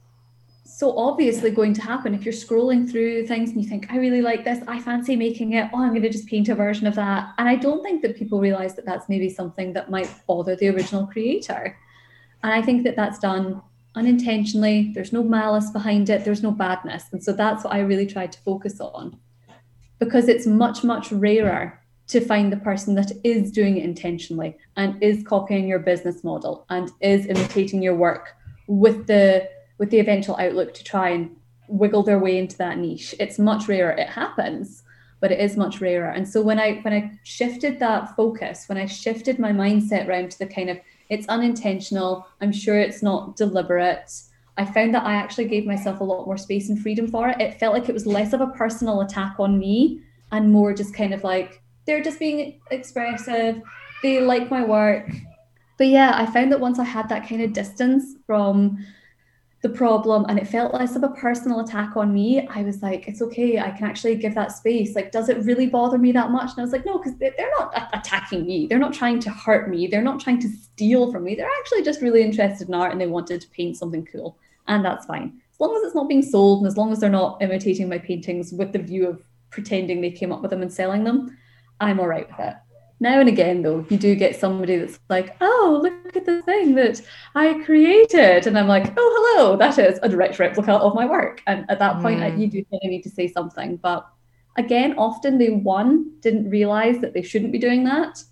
[SPEAKER 2] so obviously going to happen. If you're scrolling through things and you think, I really like this, I fancy making it, oh, I'm going to just paint a version of that. And I don't think that people realize that that's maybe something that might bother the original creator. And I think that that's done unintentionally. There's no malice behind it. There's no badness. And so that's what I really tried to focus on, because it's much, much rarer to find the person that is doing it intentionally and is copying your business model and is imitating your work with the with the eventual outlook to try and wiggle their way into that niche. It's much rarer. It happens, but it is much rarer. And so when I when I shifted that focus, when I shifted my mindset around to the kind of, it's unintentional, I'm sure it's not deliberate, I found that I actually gave myself a lot more space and freedom for it. It felt like it was less of a personal attack on me and more just kind of like, they're just being expressive, they like my work. But yeah, I found that once I had that kind of distance from the problem and it felt less of a personal attack on me, I was like, it's okay, I can actually give that space. Like, does it really bother me that much? And I was like, no, because they're not attacking me. They're not trying to hurt me. They're not trying to steal from me. They're actually just really interested in art and they wanted to paint something cool. And that's fine. As long as it's not being sold and as long as they're not imitating my paintings with the view of pretending they came up with them and selling them, I'm all right with it. Now and again, though, you do get somebody that's like, oh, look at the thing that I created. And I'm like, oh, hello, that is a direct replica of my work. And at that point, mm. you do kind of need to say something. But again, often they, one, didn't realize that they shouldn't be doing that.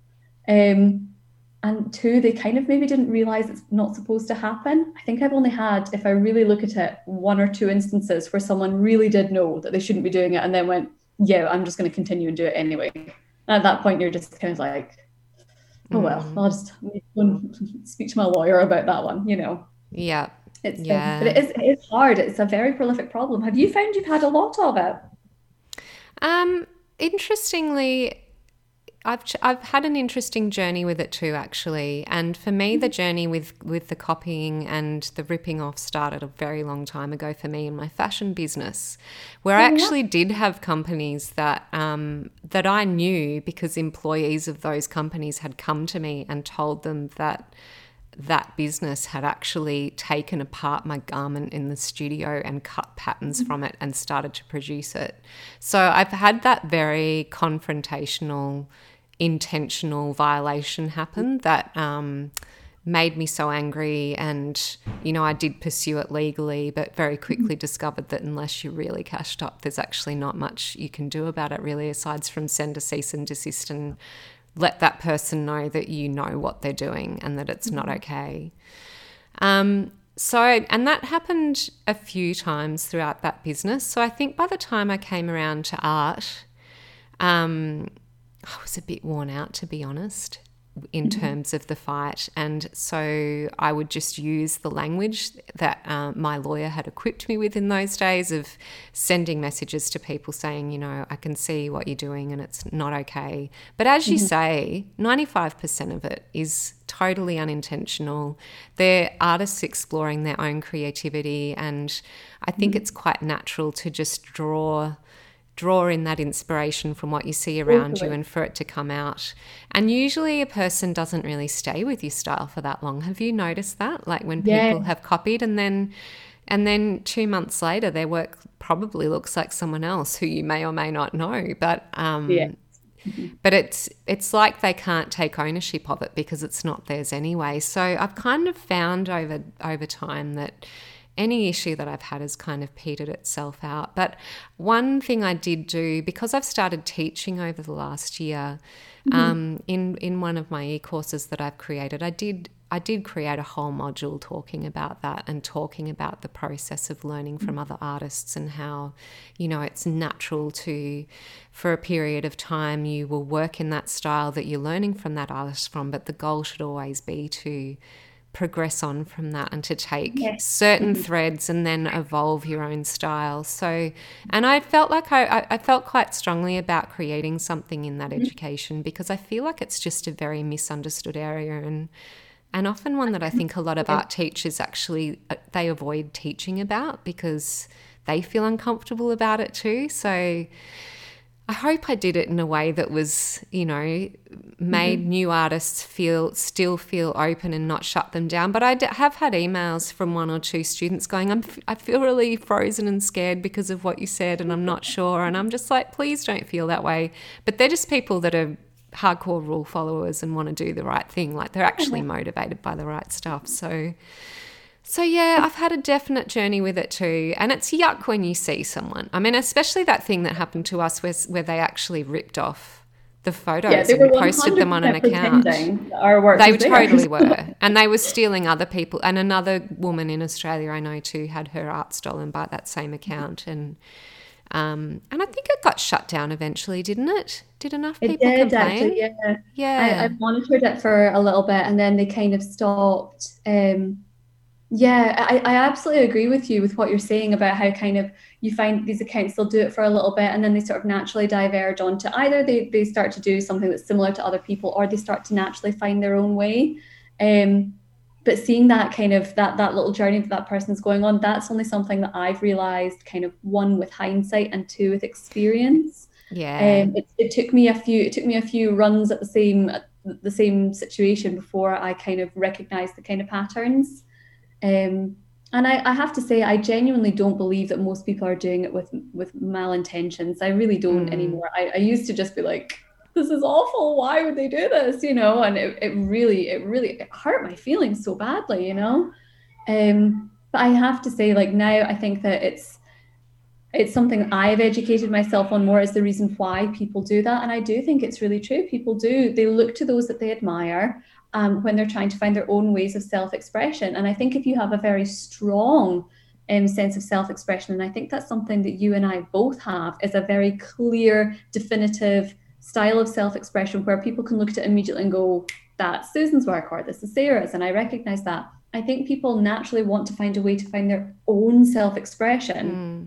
[SPEAKER 2] Um, and two, they kind of maybe didn't realize it's not supposed to happen. I think I've only had, if I really look at it, one or two instances where someone really did know that they shouldn't be doing it and then went, yeah, I'm just going to continue and do it anyway. And at that point, you're just kind of like, oh, well, mm. I'll just speak to my lawyer about that one, you know.
[SPEAKER 1] Yeah.
[SPEAKER 2] It's,
[SPEAKER 1] yeah.
[SPEAKER 2] Um, but it is, it is hard. It's a very prolific problem. Have you found you've had a lot of it?
[SPEAKER 1] Um, interestingly, I've I've had an interesting journey with it too, actually. And for me, the journey with with the copying and the ripping off started a very long time ago for me in my fashion business, where I actually did have companies that um, that I knew because employees of those companies had come to me and told them that that business had actually taken apart my garment in the studio and cut patterns mm-hmm. from it and started to produce it. So I've had that very confrontational, intentional violation happen that um, made me so angry. And, you know, I did pursue it legally, but very quickly discovered that unless you're really cashed up, there's actually not much you can do about it really, aside from send a cease and desist and let that person know that you know what they're doing and that it's not okay. Um, so, and that happened a few times throughout that business. So I think by the time I came around to art, um, I was a bit worn out, to be honest, in mm-hmm. terms of the fight. And so I would just use the language that uh, my lawyer had equipped me with in those days of sending messages to people saying, you know, I can see what you're doing and it's not okay. But as you mm-hmm. say, ninety-five percent of it is totally unintentional. They're artists exploring their own creativity, and I think mm-hmm. it's quite natural to just draw draw in that inspiration from what you see around totally. you and for it to come out. And usually a person doesn't really stay with your style for that long. Have you noticed that? Like when
[SPEAKER 2] yeah.
[SPEAKER 1] people have copied and then and then two months later their work probably looks like someone else who you may or may not know. But um
[SPEAKER 2] yeah.
[SPEAKER 1] but it's it's like they can't take ownership of it because it's not theirs anyway. So I've kind of found over over time that any issue that I've had has kind of petered itself out. But one thing I did do, because I've started teaching over the last year, mm-hmm. um, in in one of my e-courses that I've created, I did I did create a whole module talking about that and talking about the process of learning from other artists and how, you know, it's natural to, for a period of time, you will work in that style that you're learning from that artist from, but the goal should always be to progress on from that and to take yes. certain mm-hmm. threads and then evolve your own style. So, and I felt like I, I felt quite strongly about creating something in that mm-hmm. education because I feel like it's just a very misunderstood area and and often one that I think a lot of art teachers actually, they avoid teaching about because they feel uncomfortable about it too. So I hope I did it in a way that was, you know, made mm-hmm. new artists feel still feel open and not shut them down. But I d- have had emails from one or two students going, I'm, f- I feel really frozen and scared because of what you said and I'm not sure. And I'm just like, please don't feel that way. But they're just people that are hardcore rule followers and want to do the right thing. Like they're actually mm-hmm. motivated by the right stuff. So... So, yeah, I've had a definite journey with it too. And it's yuck when you see someone. I mean, especially that thing that happened to us where, where they actually ripped off the photos yeah,
[SPEAKER 2] they
[SPEAKER 1] and posted them on an account.
[SPEAKER 2] Our work
[SPEAKER 1] they
[SPEAKER 2] was
[SPEAKER 1] totally were. And they were stealing other people. And another woman in Australia I know too had her art stolen by that same account. And um, and I think it got shut down eventually, didn't it? Did enough
[SPEAKER 2] it
[SPEAKER 1] people
[SPEAKER 2] did,
[SPEAKER 1] complain?
[SPEAKER 2] Actually, yeah.
[SPEAKER 1] Yeah.
[SPEAKER 2] I, I monitored it for a little bit and then they kind of stopped. Um Yeah, I, I absolutely agree with you with what you're saying about how kind of you find these accounts, they'll do it for a little bit and then they sort of naturally diverge onto either they, they start to do something that's similar to other people or they start to naturally find their own way. Um, but seeing that kind of, that that little journey that that person's going on, that's only something that I've realised kind of one with hindsight and two with experience.
[SPEAKER 1] Yeah.
[SPEAKER 2] Um, it, it took me a few, it took me a few runs at the same, the same situation before I kind of recognised the kind of patterns. Um, and I, I have to say, I genuinely don't believe that most people are doing it with with malintentions. I really don't mm. anymore. I, I used to just be like, this is awful. Why would they do this? You know, and it, it really, it really it hurt my feelings so badly, you know. Um, but I have to say, like now, I think that it's it's something I've educated myself on more as the reason why people do that. And I do think it's really true. People do. They look to those that they admire. Um, when they're trying to find their own ways of self-expression. And I think if you have a very strong um, sense of self-expression, and I think that's something that you and I both have, is a very clear, definitive style of self-expression where people can look at it immediately and go, that's Susan's work or this is Sarah's, and I recognize that. I think people naturally want to find a way to find their own self-expression. Mm.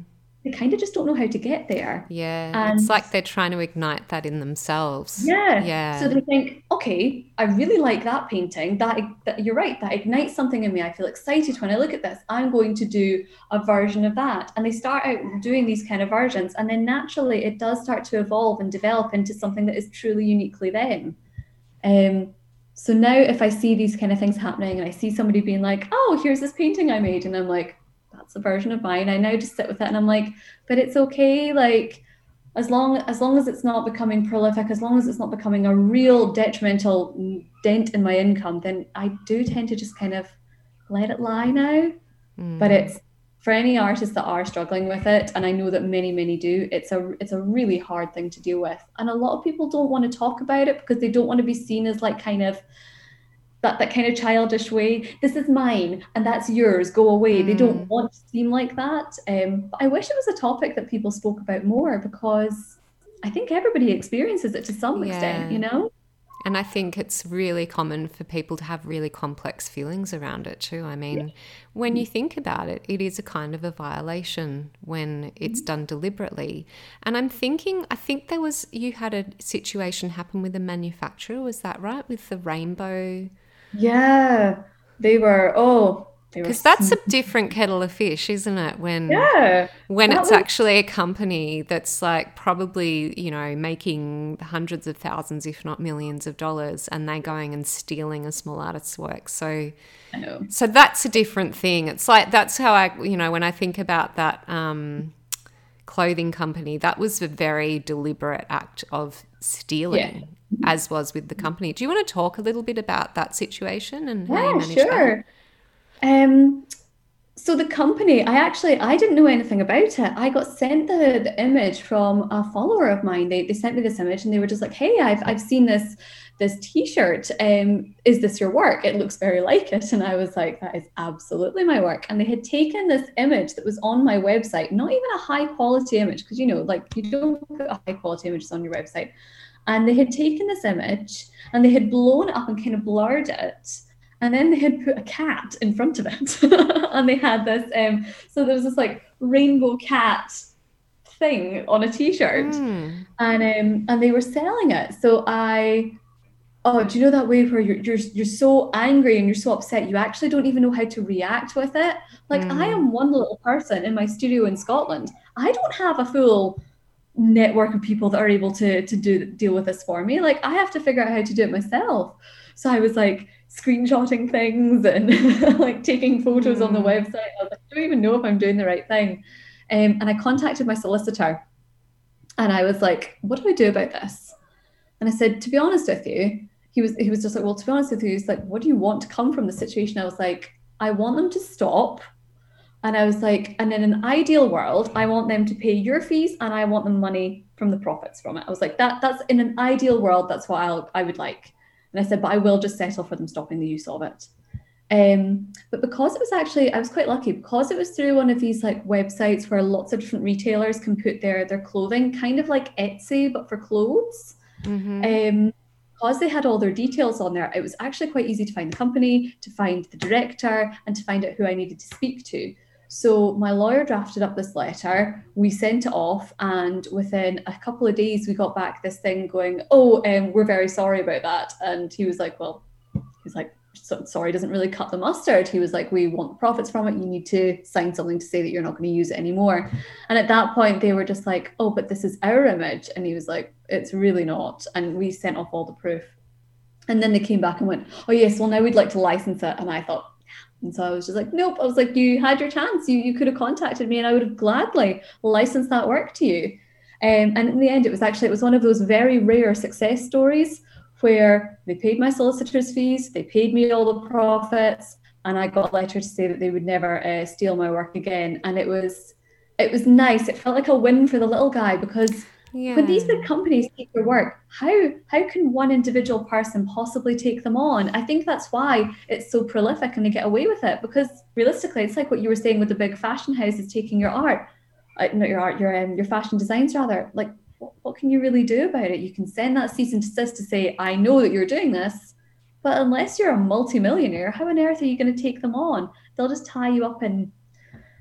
[SPEAKER 2] they kind of just don't know how to get there.
[SPEAKER 1] Yeah, it's
[SPEAKER 2] And
[SPEAKER 1] like they're trying to ignite that in themselves.
[SPEAKER 2] yeah, so
[SPEAKER 1] Yeah.
[SPEAKER 2] they think, okay, I really like that painting. That, that you're right, that ignites something in me. I feel excited when I look at this. I'm going to do a version of that. And they start out doing these kind of versions, and then naturally it does start to evolve and develop into something that is truly uniquely them. Um, so now if I see these kind of things happening and I see somebody being like, oh, here's this painting I made, and I'm like, that's a version of mine, I now just sit with it and I'm like, but it's okay, like as long as long as it's not becoming prolific, as long as it's not becoming a real detrimental dent in my income, then I do tend to just kind of let it lie now.
[SPEAKER 1] Mm.
[SPEAKER 2] But it's for any artists that are struggling with it, and I know that many, many do, it's a it's a really hard thing to deal with. And a lot of people don't want to talk about it because they don't want to be seen as like kind of that that kind of childish way. This is mine and that's yours. Go away. Mm. They don't want to seem like that. Um, but I wish it was a topic that people spoke about more, because I think everybody experiences it to some yeah. extent, you know?
[SPEAKER 1] And I think it's really common for people to have really complex feelings around it too. I mean, yeah. when you think about it, it is a kind of a violation when it's done deliberately. And I'm thinking, I think there was, you had a situation happen with a manufacturer, was that right? With the rainbow?
[SPEAKER 2] Yeah, they were, oh,
[SPEAKER 1] because that's a different kettle of fish, isn't it? When
[SPEAKER 2] yeah,
[SPEAKER 1] when it's was... actually a company that's like probably, you know, making hundreds of thousands, if not millions of dollars, and they're going and stealing a small artist's work. So,
[SPEAKER 2] I know.
[SPEAKER 1] So that's a different thing. It's like, that's how I, you know, when I think about that um, clothing company, that was a very deliberate act of stealing, yeah. as was with the company. Do you want to talk a little bit about that situation and how
[SPEAKER 2] yeah,
[SPEAKER 1] you managed
[SPEAKER 2] sure.
[SPEAKER 1] that?
[SPEAKER 2] Um, so the company, I actually, I didn't know anything about it. I got sent the, the image from a follower of mine. They, they sent me this image and they were just like, hey, I've, I've seen this, this t-shirt. Um, is this your work? It looks very like it. And I was like, that is absolutely my work. And they had taken this image that was on my website, not even a high quality image, because, you know, like you don't put high quality images on your website. And they had taken this image and they had blown it up and kind of blurred it. And then they had put a cat in front of it. And they had this, um, so there was this like rainbow cat thing on a t-shirt. Mm. And um, and they were selling it. So I, oh, do you know that way where you're, you're, you're so angry and you're so upset, you actually don't even know how to react with it? Like mm. I am one little person in my studio in Scotland. I don't have a full network of people that are able to, to do deal with this for me. Like I have to figure out how to do it myself. So I was like, screenshotting things and like taking photos mm. on the website. I was like, I don't even know if I'm doing the right thing. Um, and I contacted my solicitor and I was like, what do I do about this? And I said, to be honest with you, he was he was just like, well, to be honest with you, he's like, what do you want to come from the situation? I was like, I want them to stop. And I was like, and in an ideal world, I want them to pay your fees and I want the money from the profits from it. I was like, that that's in an ideal world, that's what I'll, I would like. And I said, but I will just settle for them stopping the use of it. Um, but because it was actually, I was quite lucky, because it was through one of these like websites where lots of different retailers can put their, their clothing, kind of like Etsy, but for clothes. Mm-hmm. Um, because they had all their details on there, it was actually quite easy to find the company, to find the director, and to find out who I needed to speak to. So my lawyer drafted up this letter, we sent it off, and within a couple of days we got back this thing going, oh, um, we're very sorry about that. And he was like, well, he's like, so, sorry doesn't really cut the mustard. He was like, we want the profits from it. You need to sign something to say that you're not going to use it anymore. And at that point they were just like, oh, but this is our image. And he was like, it's really not. And we sent off all the proof. And then they came back and went, oh yes, well now we'd like to license it. And I thought, and so I was just like, nope. I was like, you had your chance. You you could have contacted me and I would have gladly licensed that work to you. Um, and in the end, it was actually, it was one of those very rare success stories where they paid my solicitor's fees, they paid me all the profits, and I got a letter to say that they would never uh, steal my work again. And it was, it was nice. It felt like a win for the little guy, because yeah. when these big companies take your work, how how can one individual person possibly take them on? I think that's why it's so prolific and they get away with it, because realistically, it's like what you were saying with the big fashion houses taking your art, uh, not your art, your um, your fashion designs rather. Like, what, what can you really do about it? You can send that cease and desist to say, I know that you're doing this, but unless you're a multimillionaire, how on earth are you going to take them on? They'll just tie you up in,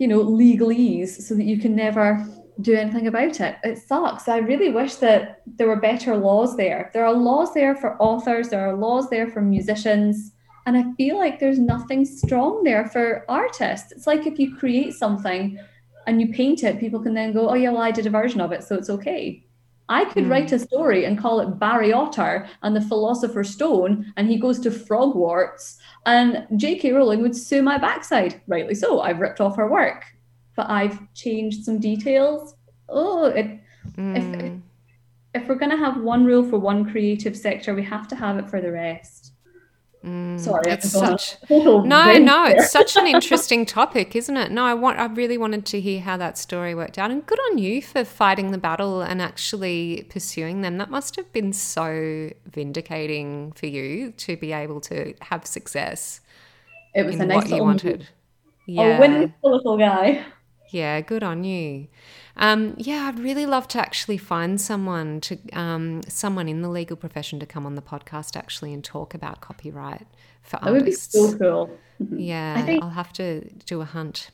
[SPEAKER 2] you know, legalese so that you can never do anything about it. It sucks. I really wish that there were better laws there. There are laws there for authors, there are laws there for musicians, and I feel like there's nothing strong there for artists. It's like if you create something and you paint it, people can then go, oh yeah, well, I did a version of it, so it's okay. I could mm. write a story and call it Barry Otter and the Philosopher's Stone, and he goes to Frogwarts, and J K Rowling would sue my backside. Rightly so. I've ripped off her work, but I've changed some details. Oh, it, mm. if, if we're going to have one rule for one creative sector, we have to have it for the rest.
[SPEAKER 1] Mm, Sorry, it's such no, no, it's such an interesting topic, isn't it? No, I want, I really wanted to hear how that story worked out, and good on you for fighting the battle and actually pursuing them. That must have been so vindicating for you to be able to have success.
[SPEAKER 2] It was
[SPEAKER 1] in
[SPEAKER 2] a nice
[SPEAKER 1] what you wanted.
[SPEAKER 2] Yeah, a winning little guy.
[SPEAKER 1] Yeah, good on you. Um, yeah, I'd really love to actually find someone to um, someone in the legal profession to come on the podcast actually and talk about copyright for
[SPEAKER 2] that
[SPEAKER 1] artists.
[SPEAKER 2] That would be so cool.
[SPEAKER 1] Yeah,
[SPEAKER 2] I think,
[SPEAKER 1] I'll have to do a hunt.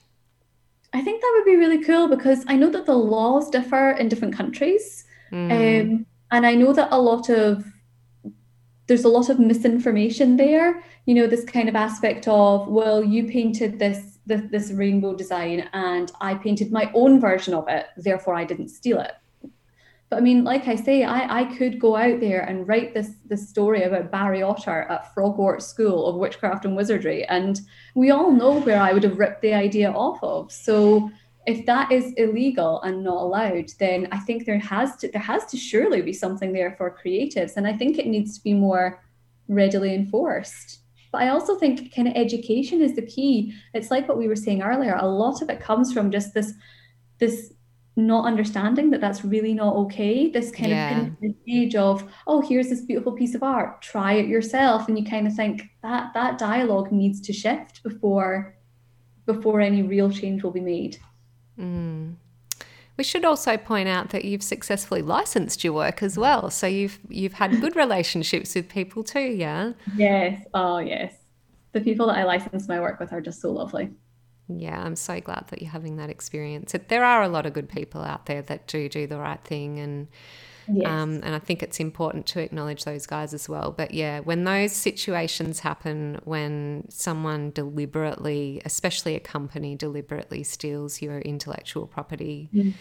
[SPEAKER 2] I think that would be really cool because I know that the laws differ in different countries, mm. um, and I know that a lot of there's a lot of misinformation there. You know, this kind of aspect of, well, you painted this. This, this rainbow design and I painted my own version of it, therefore I didn't steal it. But I mean, like I say, I, I could go out there and write this, this story about Barry Otter at Frogwarts School of Witchcraft and Wizardry, and we all know where I would have ripped the idea off of. So if that is illegal and not allowed, then I think there has to there has to surely be something there for creatives, and I think it needs to be more readily enforced. But I also think kind of education is the key. It's like what we were saying earlier. A lot of it comes from just this, this not understanding that that's really not okay. This kind yeah. of stage of, oh, here's this beautiful piece of art. Try it yourself, and you kind of think that that dialogue needs to shift before, before any real change will be made.
[SPEAKER 1] Mm. We should also point out that you've successfully licensed your work as well. So you've you've had good relationships with people too, yeah?
[SPEAKER 2] Yes. Oh, yes. The people that I license my work with are just so lovely.
[SPEAKER 1] Yeah, I'm so glad that you're having that experience. There are a lot of good people out there that do do the right thing, and yes. um, and I think it's important to acknowledge those guys as well. But yeah, when those situations happen, when someone deliberately, especially a company, deliberately steals your intellectual property, mm.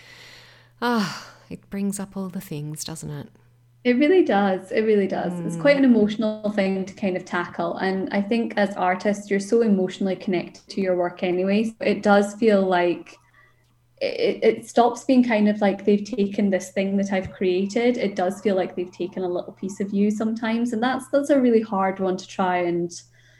[SPEAKER 1] oh, it brings up all the things, doesn't it?
[SPEAKER 2] It really does. It really does. Mm. It's quite an emotional thing to kind of tackle. And I think as artists, you're so emotionally connected to your work anyway. So it does feel like it, it stops being kind of like they've taken this thing that I've created. It does feel like they've taken a little piece of you sometimes. And that's that's a really hard one to try and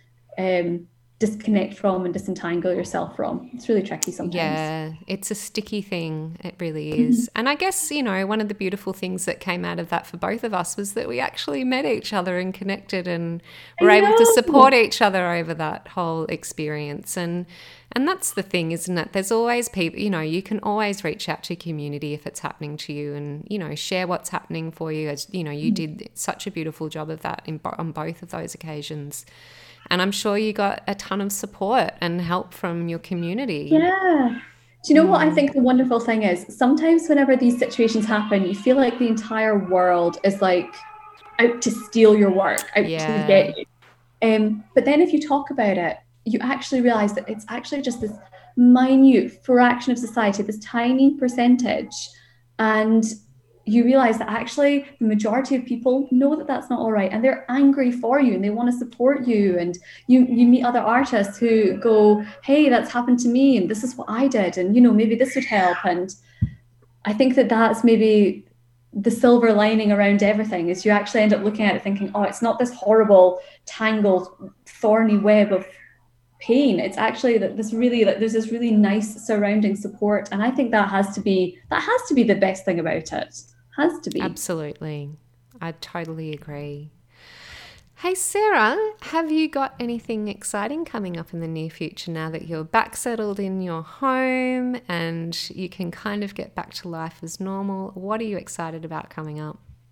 [SPEAKER 2] um, disconnect from and disentangle yourself from. It's really tricky sometimes.
[SPEAKER 1] Yeah, it's a sticky thing. It really is. Mm-hmm. And I guess, you know, one of the beautiful things that came out of that for both of us was that we actually met each other and connected and were able to support each other over that whole experience. And and that's the thing, isn't it? There's always people, you know, you can always reach out to community if it's happening to you and, you know, share what's happening for you. As you know, you mm-hmm. did such a beautiful job of that in, on both of those occasions. And I'm sure you got a ton of support and help from your community.
[SPEAKER 2] Yeah. Do you know mm. what I think the wonderful thing is? Sometimes whenever these situations happen, you feel like the entire world is like out to steal your work, out yeah. to get you. Um, but then if you talk about it, you actually realize that it's actually just this minute fraction of society, this tiny percentage. And you realize that actually the majority of people know that that's not all right, and they're angry for you and they want to support you. And you you meet other artists who go, hey, that's happened to me and this is what I did, and you know, maybe this would help. And I think that that's maybe the silver lining around everything, is you actually end up looking at it thinking, oh, it's not this horrible tangled thorny web of pain. It's actually that this really that there's this really nice surrounding support. And I think that has to be that has to be the best thing about it. Has to be.
[SPEAKER 1] Absolutely. I totally agree. Hey, Sarah, have you got anything exciting coming up in the near future now that you're back settled in your home and you can kind of get back to life as normal? What are you excited about coming up?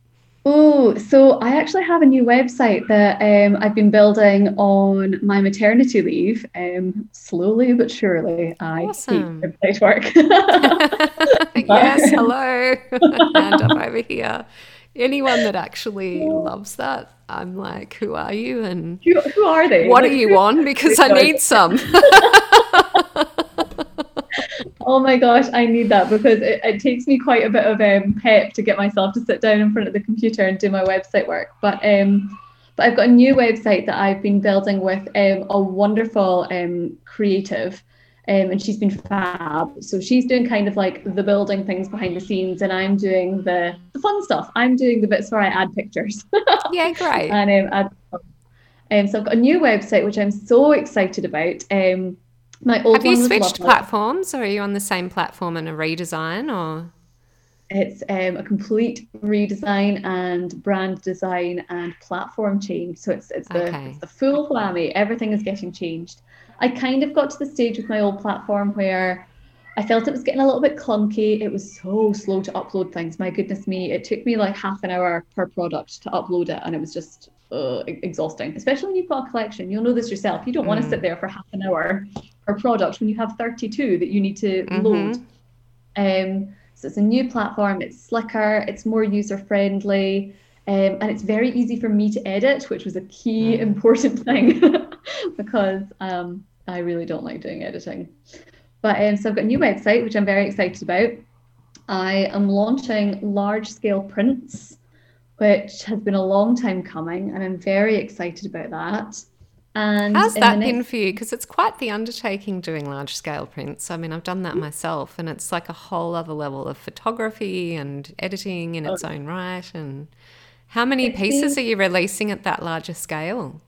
[SPEAKER 2] Oh, so I actually have a new website that um, I've been building on my maternity leave. Um, slowly but surely, I hate
[SPEAKER 1] Awesome.
[SPEAKER 2] website work.
[SPEAKER 1] Yes,
[SPEAKER 2] But
[SPEAKER 1] hello. Hand up over here. Anyone that actually loves that, I'm like, who are you and
[SPEAKER 2] who, who are they?
[SPEAKER 1] what are
[SPEAKER 2] Like,
[SPEAKER 1] you
[SPEAKER 2] who
[SPEAKER 1] on? Because I
[SPEAKER 2] does?
[SPEAKER 1] need some.
[SPEAKER 2] Oh my gosh, I need that because it, it takes me quite a bit of um, pep to get myself to sit down in front of the computer and do my website work. But um, but I've got a new website that I've been building with um, a wonderful um, creative, um, and she's been fab. So she's doing kind of like the building things behind the scenes, and I'm doing the, the fun stuff. I'm doing the bits where I add pictures
[SPEAKER 1] Yeah, great.
[SPEAKER 2] and um, add. Um, so I've got a new website which I'm so excited about. Um, my old
[SPEAKER 1] Have you
[SPEAKER 2] one was
[SPEAKER 1] switched
[SPEAKER 2] lovely.
[SPEAKER 1] platforms or are you on the same platform and a redesign or?
[SPEAKER 2] It's um, a complete redesign and brand design and platform change. So it's it's the it's
[SPEAKER 1] Okay.
[SPEAKER 2] the full whammy. Everything is getting changed. I kind of got to the stage with my old platform where I felt it was getting a little bit clunky. It was so slow to upload things. My goodness me, it took me like half an hour per product to upload it, and it was just uh, exhausting. Especially when you've got a collection, you'll know this yourself. You don't want to sit
[SPEAKER 1] Mm.
[SPEAKER 2] there for half an hour per product when you have thirty-two that you need to load.
[SPEAKER 1] Mm-hmm.
[SPEAKER 2] Um, so it's a new platform, it's slicker, it's more user friendly, um, and it's very easy for me to edit, which was a key
[SPEAKER 1] Mm.
[SPEAKER 2] important thing because um, I really don't like doing editing. But um, so I've got a new website, which I'm very excited about. I am launching large scale prints, which has been a long time coming, and I'm very excited about that. And
[SPEAKER 1] How's
[SPEAKER 2] in the
[SPEAKER 1] that been
[SPEAKER 2] next
[SPEAKER 1] for you? Because it's quite the undertaking doing large scale prints. I mean, I've done that myself, and it's like a whole other level of photography and editing in
[SPEAKER 2] oh,
[SPEAKER 1] its own right. And how many
[SPEAKER 2] it's been
[SPEAKER 1] pieces are you releasing at that larger scale?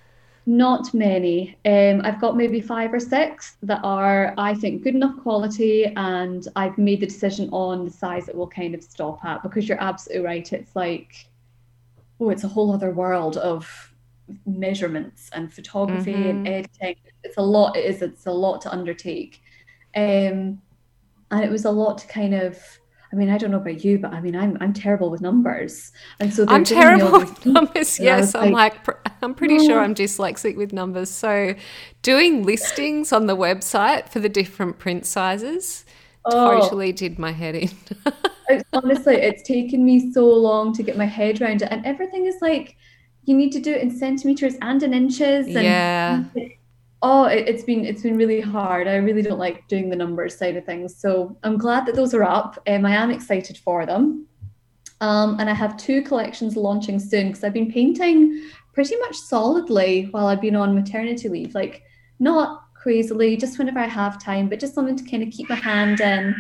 [SPEAKER 2] not many. Um, I've got maybe five or six that are, I think, good enough quality, and I've made the decision on the size that we'll kind of stop at because you're absolutely right. It's like, oh, it's a whole other world of measurements and photography and
[SPEAKER 1] Mm-hmm.
[SPEAKER 2] editing. It's a lot. It is. It's a lot to undertake, um, and it was a lot to kind of. I mean, I don't know about you, but I mean, I'm I'm terrible with numbers, and so they're
[SPEAKER 1] I'm
[SPEAKER 2] giving me all
[SPEAKER 1] terrible
[SPEAKER 2] these
[SPEAKER 1] with
[SPEAKER 2] sheets,
[SPEAKER 1] numbers.
[SPEAKER 2] and I was
[SPEAKER 1] Yes, I'm
[SPEAKER 2] like,
[SPEAKER 1] like, pr- I'm pretty sure
[SPEAKER 2] oh,
[SPEAKER 1] I'm dyslexic with numbers. So doing listings on the website for the different print sizes
[SPEAKER 2] oh.
[SPEAKER 1] totally did my head in.
[SPEAKER 2] It's honestly, it's taken me so long to get my head around it, and everything is like you need to do it in centimeters and in inches, and
[SPEAKER 1] Yeah.
[SPEAKER 2] oh, it, it's been it's been really hard. I really don't like doing the numbers side of things, so I'm glad that those are up. Um, I am excited for them, um, and I have two collections launching soon because I've been painting pretty much solidly while I've been on maternity leave, like not crazily, just whenever I have time, but just something to kind of keep my hand in.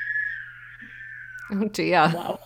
[SPEAKER 1] Oh dear.
[SPEAKER 2] Wow.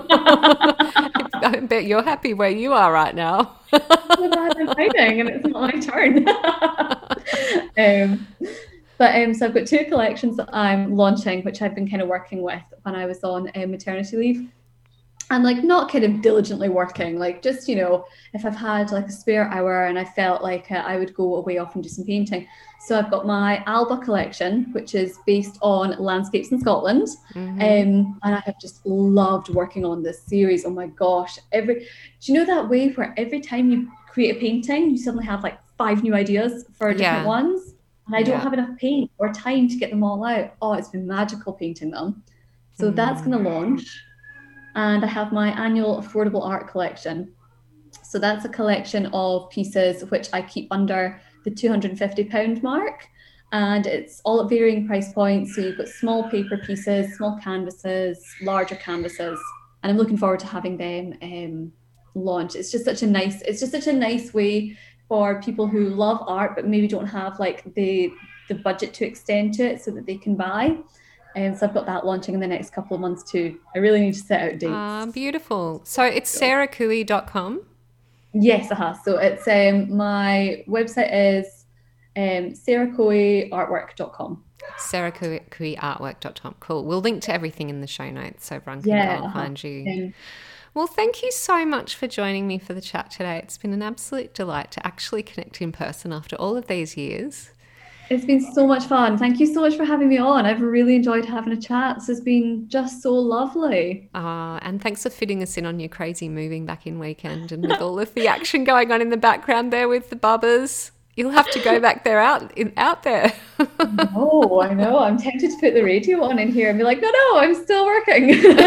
[SPEAKER 1] I bet you're happy where you are right now.
[SPEAKER 2] So glad I'm hiding and it's not my turn. um, but um, so I've got two collections that I'm launching, which I've been kind of working with when I was on um, maternity leave. And like not kind of diligently working, like just, you know, if I've had like a spare hour and I felt like uh, I would go away off and do some painting. So I've got my Alba collection, which is based on landscapes in Scotland.
[SPEAKER 1] Mm-hmm.
[SPEAKER 2] Um, and I have just loved working on this series. Oh my gosh. Every do you know that way where every time you create a painting, you suddenly have like five new ideas for different
[SPEAKER 1] Yeah.
[SPEAKER 2] ones? And I don't
[SPEAKER 1] Yeah.
[SPEAKER 2] have enough paint or time to get them all out. Oh, it's been magical painting them. So that's
[SPEAKER 1] Mm.
[SPEAKER 2] gonna launch. And I have my annual affordable art collection. So that's a collection of pieces which I keep under the two hundred fifty pound mark. And it's all at varying price points. So you've got small paper pieces, small canvases, larger canvases. And I'm looking forward to having them um, launch. It's just such a nice, it's just such a nice way for people who love art but maybe don't have like the the budget to extend to it so that they can buy. Um, so I've got that launching in the next couple of months too. I really need to set out
[SPEAKER 1] Ah,
[SPEAKER 2] dates.
[SPEAKER 1] beautiful. So it's
[SPEAKER 2] So,
[SPEAKER 1] sarah cooey dot com.
[SPEAKER 2] yes, uh-huh. So it's um my website is um sarah coy artwork dot com.
[SPEAKER 1] sarah cooey artwork dot com. Cool. We'll link to everything in the show notes so everyone can go
[SPEAKER 2] Yeah,
[SPEAKER 1] and
[SPEAKER 2] uh-huh.
[SPEAKER 1] find you.
[SPEAKER 2] Um,
[SPEAKER 1] Well, thank you so much for joining me for the chat today. It's been an absolute delight to actually connect in person after all of these years.
[SPEAKER 2] It's been so much fun. Thank you so much for having me on. I've really enjoyed having a chat. This has been just so lovely.
[SPEAKER 1] Uh, and thanks for fitting us in on your crazy moving back in weekend and with all of the action going on in the background there with the bubbers. You'll have to go back there out in, out there.
[SPEAKER 2] Oh, I know. I'm tempted to put the radio on in here and be like, no, no, I'm still working.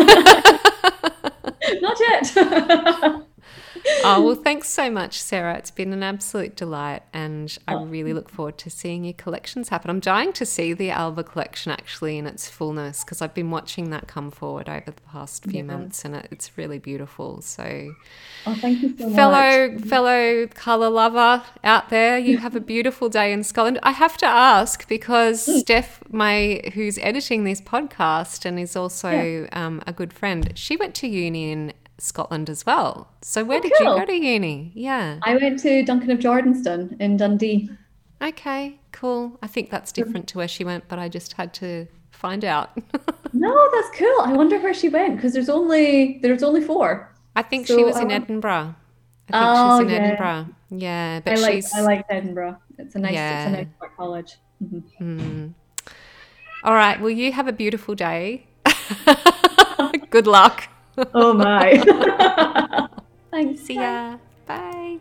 [SPEAKER 2] Not yet.
[SPEAKER 1] Oh, well, thanks so much, Sarah. It's been an absolute delight, and I really look forward to seeing your collections happen. I'm dying to see the Alba collection actually in its fullness, because I've been watching that come forward over the past few yeah. months, and it, it's really beautiful. So,
[SPEAKER 2] oh, thank you so
[SPEAKER 1] fellow,
[SPEAKER 2] much.
[SPEAKER 1] Fellow colour lover out there, you have a beautiful day in Scotland. I have to ask, because mm. Steph, my who's editing this podcast and is also yeah. um, a good friend, she went to uni in Scotland as well. So where oh, did cool. you go to uni? Yeah.
[SPEAKER 2] I went to Duncan of Jordenston in Dundee.
[SPEAKER 1] Okay, cool. I think that's different to where she went, but I just had to find out.
[SPEAKER 2] No, that's cool. I wonder where she went, because there's only there's only four.
[SPEAKER 1] I think so, she was in um, Edinburgh. I think
[SPEAKER 2] oh,
[SPEAKER 1] she was in
[SPEAKER 2] yeah.
[SPEAKER 1] Edinburgh. Yeah, but
[SPEAKER 2] I like
[SPEAKER 1] she's
[SPEAKER 2] I like Edinburgh. It's a nice yeah. it's a nice college. Mm-hmm.
[SPEAKER 1] Mm. All right. Well, you have a beautiful day. Good luck.
[SPEAKER 2] Oh my. Thanks.
[SPEAKER 1] See ya. Bye.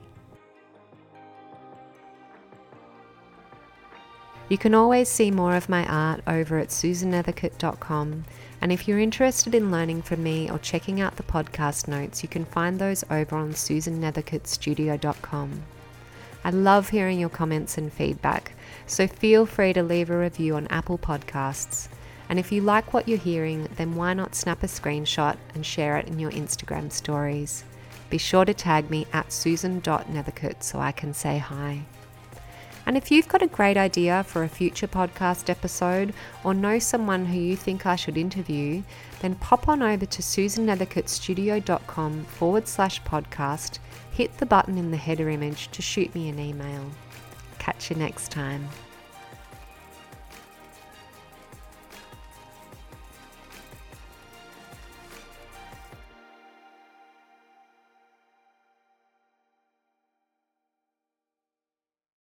[SPEAKER 1] You can always see more of my art over at susan nethercutt dot com, and if you're interested in learning from me or checking out the podcast notes, you can find those over on susan nethercutt studio dot com. I love hearing your comments and feedback, so feel free to leave a review on Apple Podcasts. And if you like what you're hearing, then why not snap a screenshot and share it in your Instagram stories? Be sure to tag me at susan dot nethercutt so I can say hi. And if you've got a great idea for a future podcast episode or know someone who you think I should interview, then pop on over to susan nethercutt studio dot com forward slash podcast, hit the button in the header image to shoot me an email. Catch you next time.